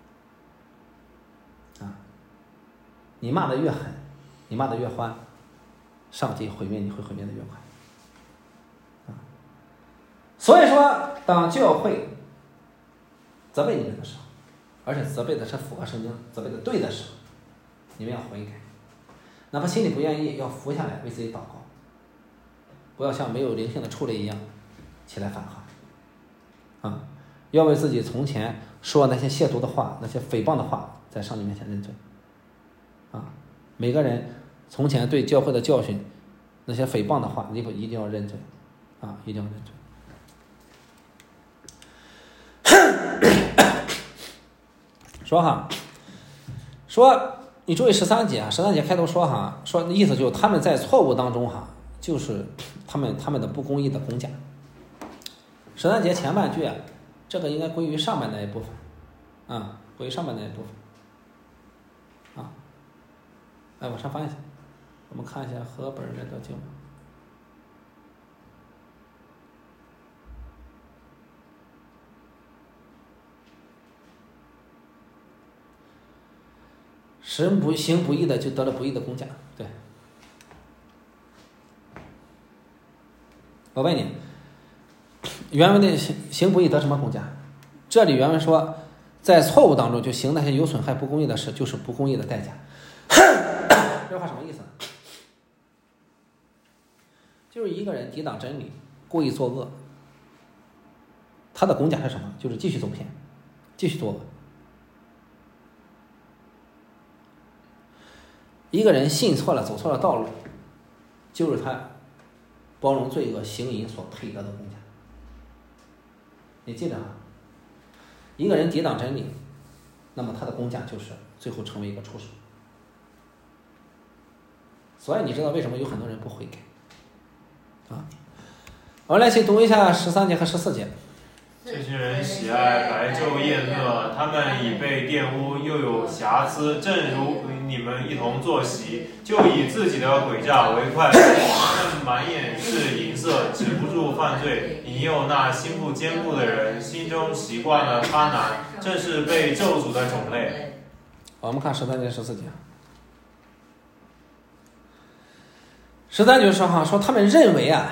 你啊！你骂得越狠，你骂得越欢，上帝毁灭你会毁灭的越快啊！所以说当教会责备你们的时候，而且责备的是符合圣经责备的对的时候，你们要悔改，哪怕心里不愿意，要服下来为自己祷告，不要像没有灵性的畜类一样起来反抗啊！要为自己从前说那些亵渎的话、那些诽谤的话，在上帝面前认罪啊！每个人从前对教会的教训、那些诽谤的话，你一定要认罪啊！一定要认罪。说哈，说你注意十三节啊，十三节开头说哈，说意思就是他们在错误当中哈，就是他们他们的不公义的公价。十三节前半句啊，这个应该归于上半那一部分，啊，归于上半那一部分，啊，哎，往上翻一下，我们看一下和本人的经文。 使人不行不义的就得了不义的工价。对，我问你，原文的行行不义得什么工价？这里原文说，在错误当中就行那些有损害不公义的事，就是不公义的代价。这话什么意思呢？就是一个人抵挡真理，故意作恶，他的工价是什么？就是继续走偏，继续作恶。一个人信错了，走错了道路，就是他包容罪恶行淫所配得的工价。你记着啊，一个人抵挡真理，那么他的工价就是最后成为一个畜生。所以你知道为什么有很多人不悔改啊？我们来一起读一下十三节和十四节。 这些人喜爱白昼宴乐，他们已被玷污，又有瑕疵，正如你们一同坐席，就以自己的诡诈为快乐。他们满眼是银色，止不住犯罪，引诱那心不坚固的人，心中习惯了贪婪，正是被咒诅的种类。 我们看十三节十四节。十三节说哈，说他们认为啊，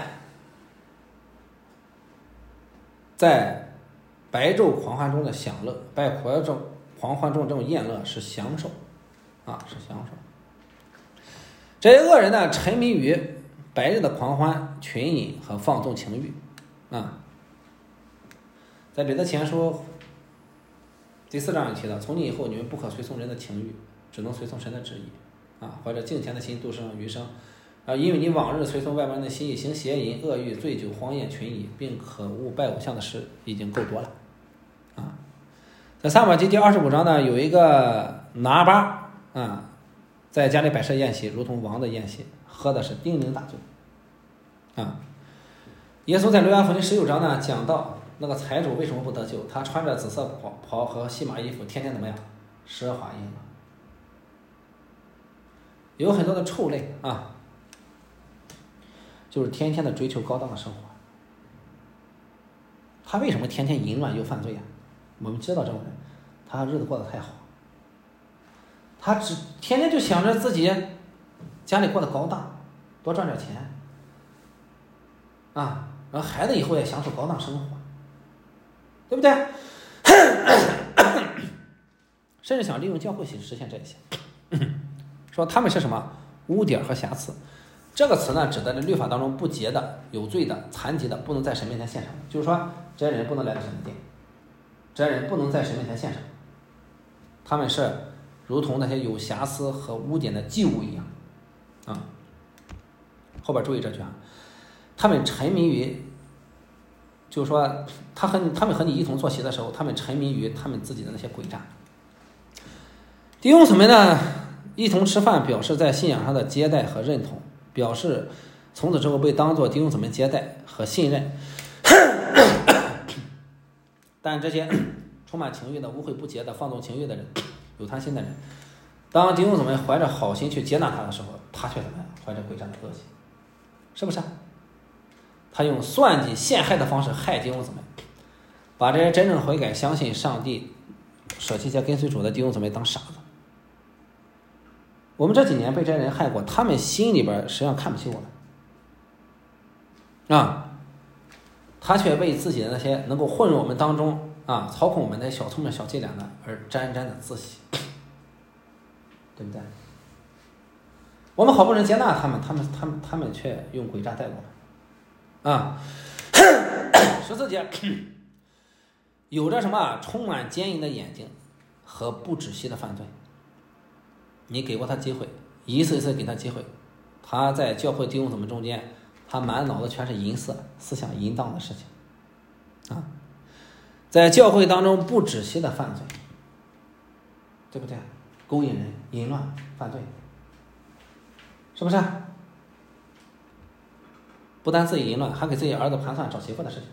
在白昼狂欢中的享乐，白白昼狂欢中这种宴乐是享受，啊，是享受。这些恶人呢，沉迷于白日的狂欢、群饮和放纵情欲，啊，在彼得前书第四章有提到，从今以后你们不可随从人的情欲，只能随从神的旨意，啊，或者敬虔的心度生余生。啊，因为你往日随从外邦人的心意，行邪淫、恶欲、醉酒、荒宴、群饮，并可恶拜偶像的事，已经够多了。啊，在撒母耳记第二十五章呢，有一个拿巴啊，在家里摆设宴席，如同王的宴席，喝的是酩酊大醉。啊，耶稣在约翰福音十九章呢讲到那个财主为什么不得救，他穿着紫色袍和细麻衣服，天天怎么样，奢华淫乐，有很多的畜类啊。就是天天的追求高档的生活，他为什么天天淫乱又犯罪呀？我们知道这种人，他日子过得太好，他只天天就想着自己家里过得高档，多赚点钱啊，然后孩子以后也享受高档生活，对不对？甚至想利用教会去实现这些，说他们是什么污点和瑕疵。这个词呢，指的是律法当中不洁的、有罪的、残疾的，不能在神面前献上的，就是说这些人不能来到神的殿，这些人不能在神面前献上，他们是如同那些有瑕疵和污点的祭物一样啊。后边注意这句啊，他们沉迷于，就是说他和他们和你一同坐席的时候，他们沉迷于他们自己的那些诡诈。弟兄姊妹呢，一同吃饭，表示在信仰上的接待和认同。表示从此之后被当作弟兄姊妹接待和信任，但这些充满情欲的、污秽不洁的、放纵情欲的人、有贪心的人，当弟兄姊妹怀着好心去接纳他的时候，他却怎么样？怀着诡诈的恶行，是不是？他用算计、陷害的方式害弟兄姊妹，把这些真正悔改、相信上帝、舍弃些跟随主的弟兄姊妹当傻子。我们这几年被这些人害过，他们心里边实际上看不起我们啊，他却为自己的那些能够混入我们当中啊，操控我们的小聪明小伎俩呢而沾沾的自喜，对不对？我们好不容易接纳他们，他们他们他们却用诡诈待我们啊。十四节，有着什么充满奸淫的眼睛和不止息的犯罪。你给过他机会，一次一次给他机会，他在教会弟兄姊妹中间，他满脑子全是淫色、思想淫荡的事情啊，在教会当中不止息的犯罪，对不对？勾引人、淫乱、犯罪，是不是？不但自己淫乱，还给自己儿子盘算找媳妇的事情，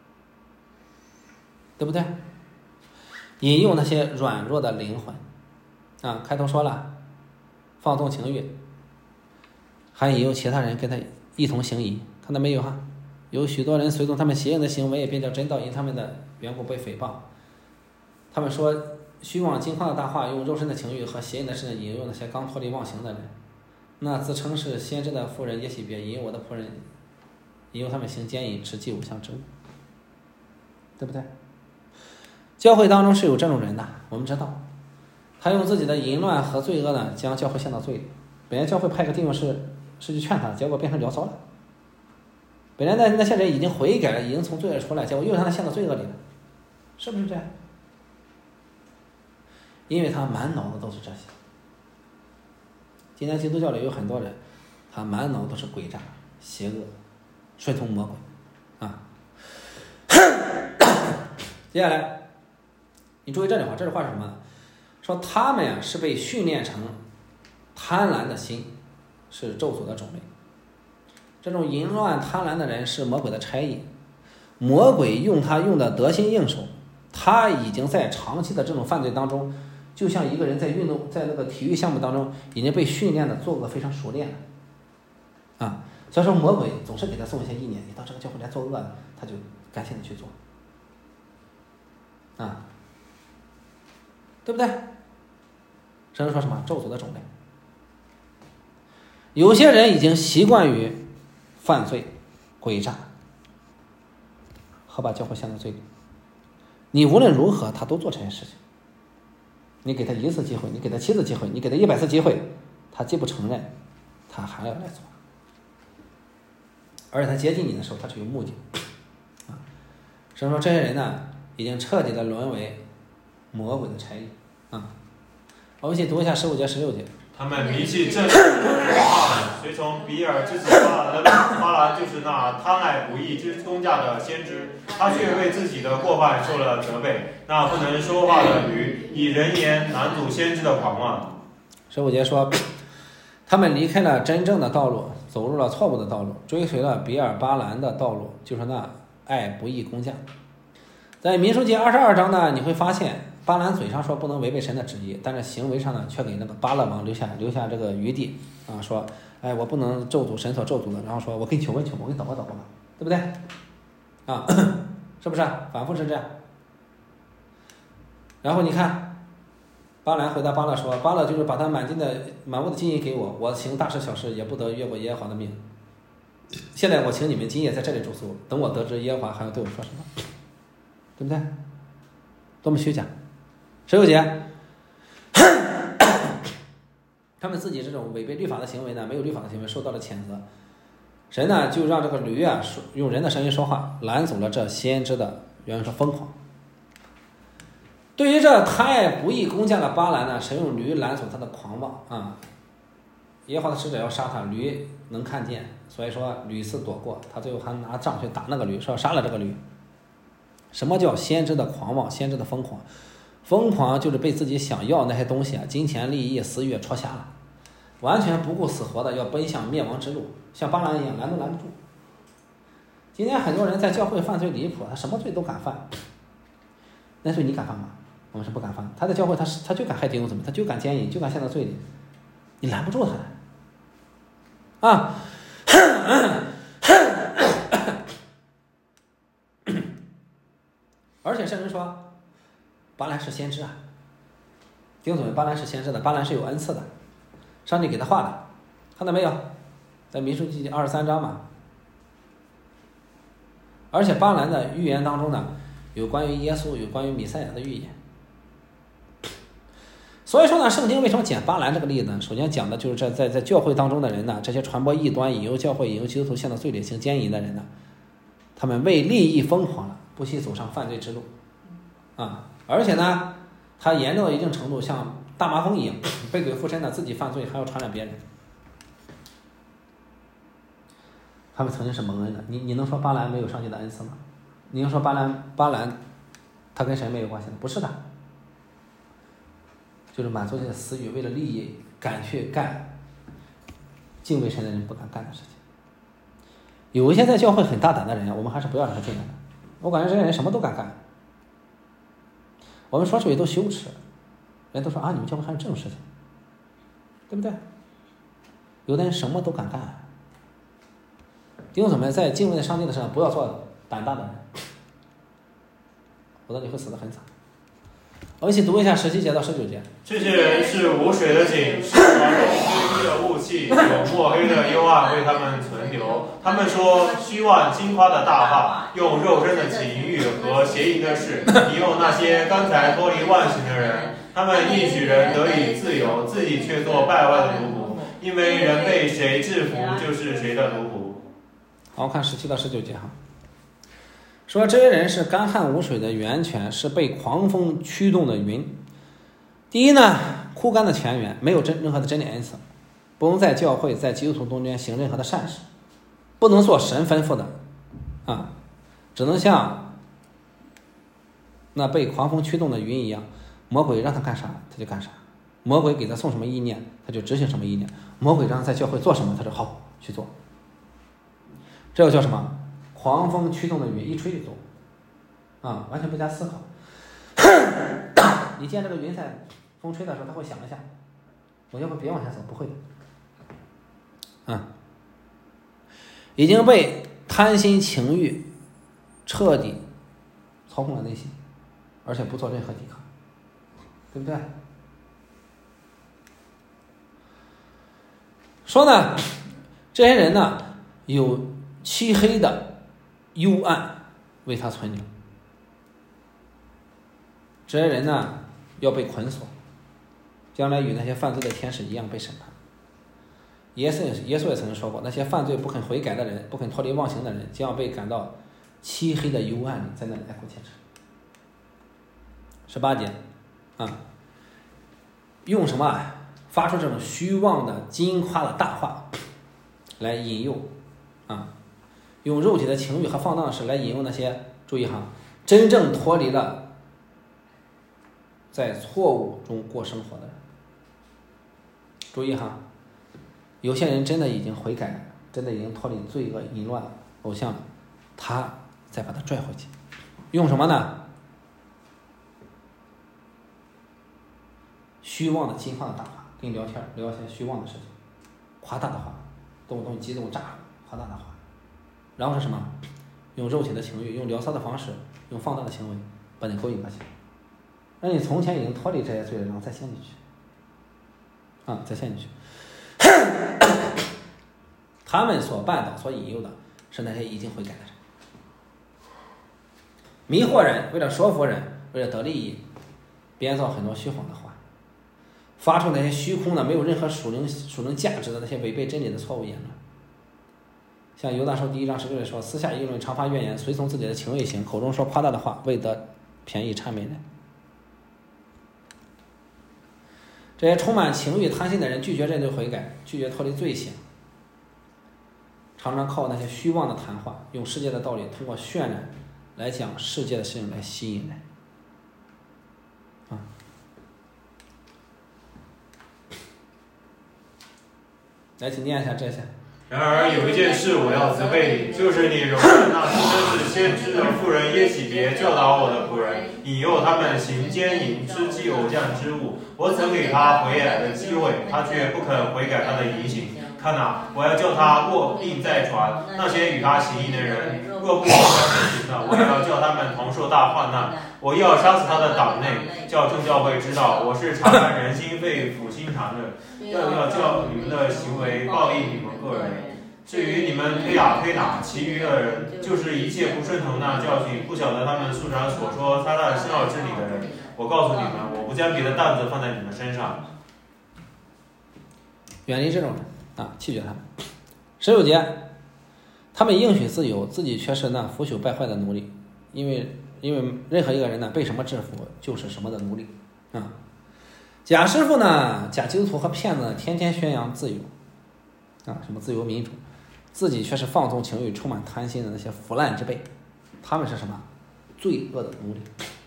对不对？引诱那些软弱的灵魂啊，开头说了。放纵情欲，还引诱其他人跟他一同行淫，看到没有哈？有许多人随从他们邪淫的行为，便叫真道因他们的缘故被诽谤。他们说虚妄金矿的大话，用肉身的情欲和邪淫的事引诱那些刚脱离妄行的人。那自称是先知的妇人耶洗别引诱我的仆人，引诱他们行奸淫，吃祭偶像之物，对不对？教会当中是有这种人的，我们知道，他用自己的淫乱和罪恶呢，将教会陷到罪里。本来教会派个弟兄是是去劝他，结果变成聊骚了。本来那那些人已经悔改了，已经从罪恶出来，结果又让他陷到罪恶里了，是不是这样？因为他满脑子都是这些。今天基督教里有很多人，他满脑都是诡诈、邪恶、顺从魔鬼啊。接下来，你注意这句话，这句话是什么呢？说他们呀是被训练成贪婪的心，是咒诅的种类。这种淫乱贪婪的人是魔鬼的差役，魔鬼用他用的得心应手，他已经在长期的这种犯罪当中。就像一个人在运动，在那个体育项目当中已经被训练的做个非常熟练了，啊，所以说魔鬼总是给他送一些意念，你到这个教会来做恶的，他就甘心的去做，啊，对不对？神说什么咒诅的种类，有些人已经习惯于犯罪、诡诈和把教会陷到罪里，你无论如何他都做这些事情。你给他一次机会，你给他七次机会，你给他一百次机会，他既不承认，他还要来做。而且他接近你的时候，他是有目的啊。所以说这些人呢，已经彻底的沦为魔鬼的差役啊。我们一起读一下十五节、十六节。 他们离弃正法，随从比尔之子巴兰，巴兰就是那贪爱不义之工价的先知，他却为自己的过犯受了责备。那不能说话的驴，以人言拦阻先知的狂妄。 十五节说，他们离开了真正的道路，走入了错误的道路，追随了比尔巴兰的道路，就是那爱不义工价。在民数记二十二章呢，你会发现。巴兰嘴上说不能违背神的旨意，但是行为上呢，却给那个巴勒王留下留下这个余地啊，说，哎，我不能咒诅神所咒诅的，然后说我给你求问求问，我给你祷告祷告，对不对？啊，是不是？反复是这样。然后你看，巴兰回答巴勒说，巴勒就是把他满金的满屋的金银给我，我行大事小事也不得越过耶和华的命。现在我请你们今夜在这里住宿，等我得知耶和华还要对我说什么，对不对？多么虚假！十六节，他们自己这种违背律法的行为呢，没有律法的行为受到了谴责。神呢就让这个驴啊用人的声音说话，拦阻了这先知的原文说疯狂。对于这贪爱不义工价的巴兰呢，神用驴拦阻他的狂妄啊。耶和华的使者要杀他，驴能看见，所以说屡次躲过，他最后还拿杖去打那个驴，说要杀了这个驴。什么叫先知的狂妄？先知的疯狂？疯狂就是被自己想要那些东西啊，金钱、利益、私欲戳瞎了，完全不顾死活的要奔向灭亡之路，像巴兰一样拦都拦不住。今天很多人在教会犯罪离谱，他什么罪都敢犯，那罪你敢犯吗？我们是不敢犯。他在教会他他就敢害弟兄姊妹，他就敢奸淫，就敢陷到罪里，你拦不住他啊！而且圣人说巴兰是先知啊，弟兄姊妹，巴兰是先知的，巴兰是有恩赐的，上帝给他画的，看到没有？在民数记二十三章嘛。而且巴兰的预言当中呢，有关于耶稣，有关于弥赛亚的预言。所以说呢，圣经为什么捡巴兰这个例子呢？首先讲的就是这在在教会当中的人呢，这些传播异端、引诱教会、引诱基督徒陷到罪里行奸淫的人呢，他们为利益疯狂了，不惜走上犯罪之路啊！而且呢，他严重到一定程度，像大麻风一样，被鬼附身的，自己犯罪还要传染别人。他们曾经是蒙恩的，你你能说巴兰没有上帝的恩赐吗？你能说巴兰巴兰他跟神没有关系吗？不是的，就是满足这些私欲，为了利益敢去干敬畏神的人不敢干的事情。有一些在教会很大胆的人，我们还是不要让他进来的。我感觉这些人什么都敢干，我们说出去都羞耻，人都说啊，你们教会还有这种事情，对不对？有的人什么都敢干。弟兄姊妹，在敬畏上帝的身上，不要做胆大的人，否则你会死得很惨。 我一起读一下十七节到十九节。 这些人是无水的井，是狂风堆积的雾气，有墨黑的幽暗为他们存留。他们说虚妄金夸的大话，用肉身的情欲和邪淫的事，引诱那些刚才脱离万行的人。他们应许人得以自由，自己却做败坏的奴仆，因为人被谁制服，就是谁的奴仆。 好，我看十七到十九节哈。说这些人是干旱无水的源泉，是被狂风驱动的云。第一呢，枯干的泉源，没有真任何的真理恩赐，不能在教会在基督徒中间行任何的善事，不能做神吩咐的啊，只能像那被狂风驱动的云一样，魔鬼让他干啥他就干啥，魔鬼给他送什么意念他就执行什么意念，魔鬼让他在教会做什么他就好去做。这个叫什么？狂风驱动的云，一吹就走啊，完全不加思考。你见这个云在风吹的时候他会想一下，我要不别往下走，不会的啊。已经被贪心情欲彻底操控了内心，而且不做任何抵抗，对不对？说呢，这些人呢有漆黑的幽暗为他存留，这些人呢要被捆锁，将来与那些犯罪的天使一样被审判。耶稣耶稣也曾经说过，那些犯罪不肯悔改的人，不肯脱离妄行的人，将要被赶到漆黑的幽暗里，在那里哀哭切齿。十八节啊，用什么发出这种虚妄的金夸的大话来引诱啊，用肉体的情欲和放荡的事来引诱那些，注意哈，真正脱离了在错误中过生活的人。注意哈，有些人真的已经悔改了，真的已经脱离罪恶淫乱偶像了，他再把他拽回去，用什么呢？虚妄的金话的大话，跟你聊天聊一些虚妄的事情，夸大的话，动不动激动炸夸大的话，然后是什么？用肉体的情欲，用聊骚的方式，用放荡的行为把你勾引过去，让你从前已经脱离这些罪了，然后再陷进去啊，再陷进去。他们所绊倒、所引诱的是那些已经悔改的人，迷惑人，为了说服人，为了得利益，编造很多虚谎的话，发出那些虚空的、没有任何属灵属灵价值的那些违背真理的错误言论。像犹大书第一章十六节说：“私下议论，常发怨言，随从自己的情欲行，口中说夸大的话，为得便宜谄媚人。”这些充满情欲贪心的人拒绝认罪悔改，拒绝脱离罪行，常常靠那些虚妄的谈话，用世界的道理通过渲染来讲世界的事情来吸引人啊。来，请念一下这些。 然而有一件事我要责备你，就是你容忍那自称是先知的妇人耶洗别教导我的仆人，引诱他们行奸淫，吃祭偶像之物。我曾给他悔改的机会，他却不肯悔改他的淫行。看哪，我要叫他过病再传，那些与他行淫的人，若不悔改实行的，我要叫他们同受大患难。我要杀死他的党内，叫众教会知道我是查看人心肺腑心肠的，要要叫你们的行为报应你们个人。至于你们推打推打其余的人，就是一切不顺从那教训，不晓得他们素常所说撒旦深奥之理的人，我告诉你们，我不将别的担子放在你们身上。 远离这种人啊，弃绝他们。十九节，他们应许自由，自己却是那腐朽败坏的奴隶，因为因为任何一个人呢，被什么制服就是什么的奴隶啊。假师傅呢，假基督徒和骗子呢，天天宣扬自由啊，什么自由民主，自己却是放纵情欲、充满贪心的那些腐烂之辈，他们是什么？罪恶的奴隶。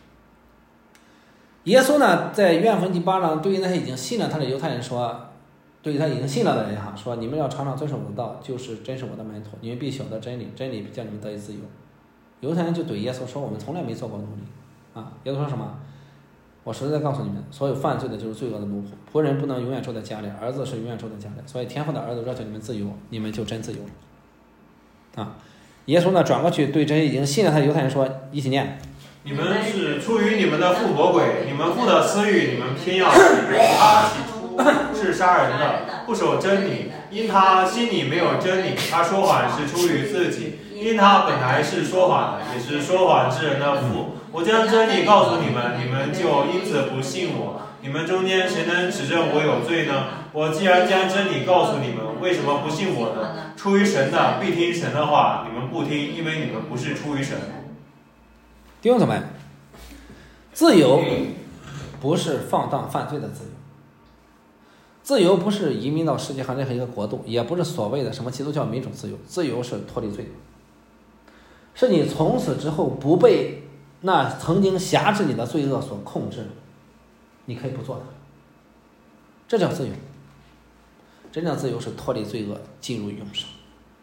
耶稣呢，在约翰福音第八章对于那些已经信了他的犹太人说，对于他已经信了的人哈，说你们要常常遵守我的道，就是真是我的门徒，你们必晓得真理，真理叫你们得以自由。犹太人就怼耶稣说，我们从来没做过奴隶啊。耶稣说什么？我实在告诉你们，所有犯罪的就是罪恶的奴仆，仆人不能永远住在家里，儿子是永远住在家里，所以天父的儿子若叫你们自由，你们就真自由了啊。耶稣呢转过去对这些已经信了他的犹太人说，一起念， 你们是出于你们的父魔鬼，你们父的私欲，你们偏要他起初是杀人的，不守真理，因他心里没有真理，他说谎是出于自己，因他本来是说谎的，也是说谎之人的父。我将真理告诉你们，你们就因此不信我。你们中间谁能指证我有罪呢？我既然将真理告诉你们，为什么不信我呢？出于神的必听神的话，你们不听，因为你们不是出于神。 弟兄姊妹，自由不是放荡犯罪的自由，自由不是移民到世界上任何一个国度，也不是所谓的什么基督教民主自由，自由是脱离罪，是你从此之后不被那曾经辖制你的罪恶所控制，你可以不做它，这叫自由。真正自由是脱离罪恶，进入永生。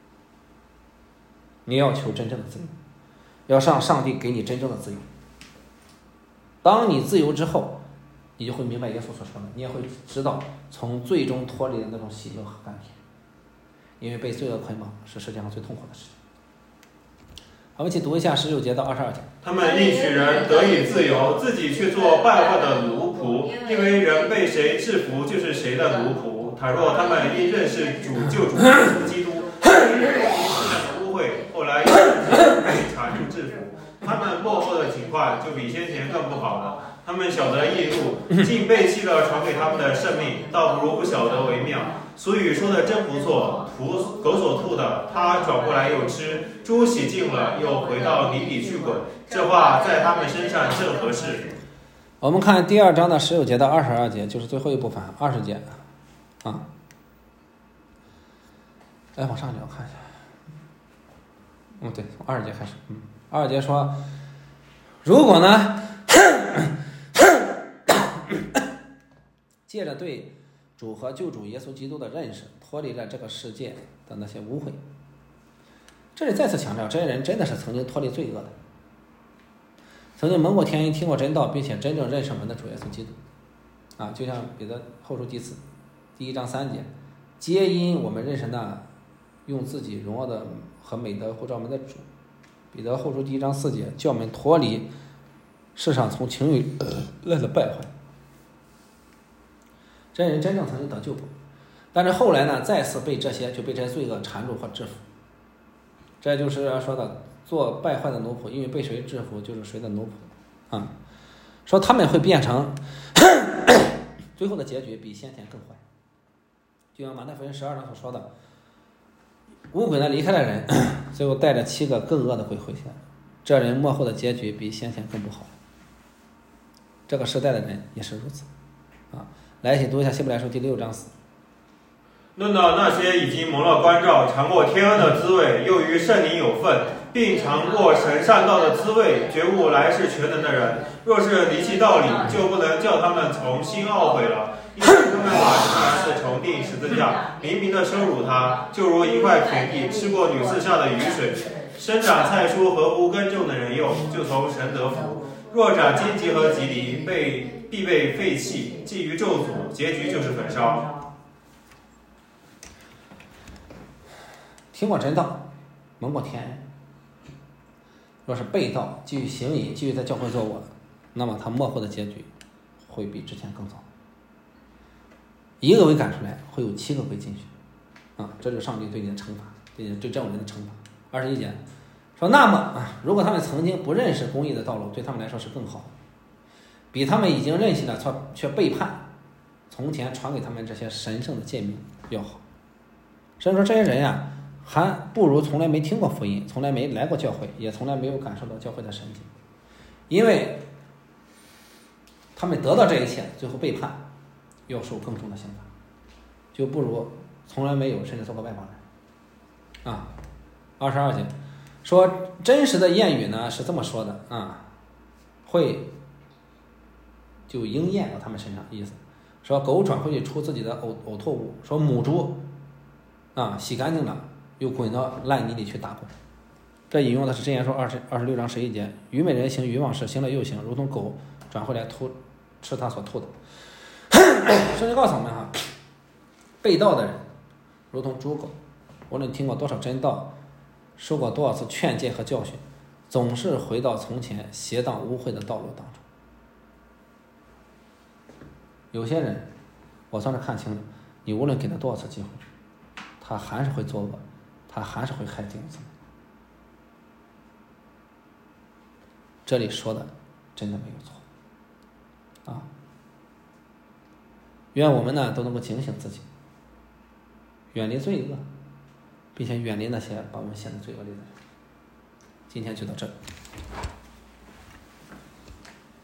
你要求真正的自由，要让上帝给你真正的自由。当你自由之后，你就会明白耶稣所说的，你也会知道从最终脱离的那种喜乐和甘甜，因为被罪恶捆绑是世界上最痛苦的事情。我们一起读一下十九节到二十二节。 他们应许人得以自由，自己去做败坏的奴仆，因为人被谁制服就是谁的奴仆。倘若他们因认识主救主耶稣基督，污秽，后来又被查出制服，他们幕后的情况就比先前更不好了。他们晓得义路，竟背弃了传给他们的圣命，倒不如不晓得为妙。俗语说的真不错，吐狗所吐的，他转过来又吃；猪洗净了，又回到泥里去滚。这话在他们身上正合适。 我们看第二章的十九节到二十二节，就是最后一部分，二十节啊。来往上聊看一下。嗯，对，从二十节开始。嗯，二十节说，如果呢，借着对主和救主耶稣基督的认识，脱离了这个世界的那些污秽。这里再次强调，这些人真的是曾经脱离罪恶的，曾经蒙过天恩，听过真道，并且真正认识我们的主耶稣基督。啊，就像彼得后书第四第一章三节，皆因我们认识那用自己荣耀的和美德呼召我们的主。彼得后书第一章四节，叫我们脱离世上从情欲来的败坏。这人真正曾经得救过，但是后来呢，再次被这些就被这些罪恶缠住或制服。这就是说的做败坏的奴仆，因为被谁制服就是谁的奴仆啊。说他们会变成最后的结局比先前更坏，就像马太福音十二章所说的，五鬼呢离开了人，最后带着七个更恶的鬼回去了，这人末后的结局比先前更不好。这个时代的人也是如此啊。来，一起读一下希伯来书第六章四。 论到那些已经蒙了光照，尝过天恩的滋味，又与圣灵有份，并尝过神善道的滋味，觉悟来世全能的人，若是离弃道理，就不能叫他们从心懊悔了，因为他们把这儿子重定十字架，明明的羞辱他，就如一块田地吃过女四下的雨水，生长菜蔬合乎耕种的人用，就从神得福；若长荆棘和棘藜，被必被废弃，寄于咒诅，结局就是焚烧。 听过真道，蒙过天恩，若是背道，继续行淫，继续在教会做我，那么他末后的结局会比之前更糟。一个鬼赶出来，会有七个鬼进去啊！这就是上帝对你的惩罚，对你对这种人的惩罚。二十一节说，那么啊，如果他们曾经不认识公义的道路，对他们来说是更好，比他们已经认识了却却背叛从前传给他们这些神圣的诫命要好。所以说这些人呀、啊，还不如从来没听过福音，从来没来过教会，也从来没有感受到教会的神迹，因为他们得到这一切，最后背叛，要受更重的刑罚，就不如从来没有甚至做过外邦人啊。二十二节说，真实的谚语呢是这么说的啊，会就应验到他们身上，意思说狗转回去出自己的呕呕吐物，说母猪啊洗干净了又滚到烂泥里去打滚。这引用的是箴言书二十二十六章十一节，愚昧人行愚妄事，行了又行，如同狗转回来吐吃他所吐的。圣经告诉我们哈，背道的人如同猪狗，无论听过多少真道，受过多少次劝诫和教训， 总是回到从前邪荡污秽的道路当中。有些人，我算是看清了，你无论给他多少次机会，他还是会作恶，他还是会害弟兄姊妹。这里说的真的没有错啊！愿我们呢都能够警醒自己，远离罪恶，并且远离那些把我们陷在罪恶里的人。今天就到这儿。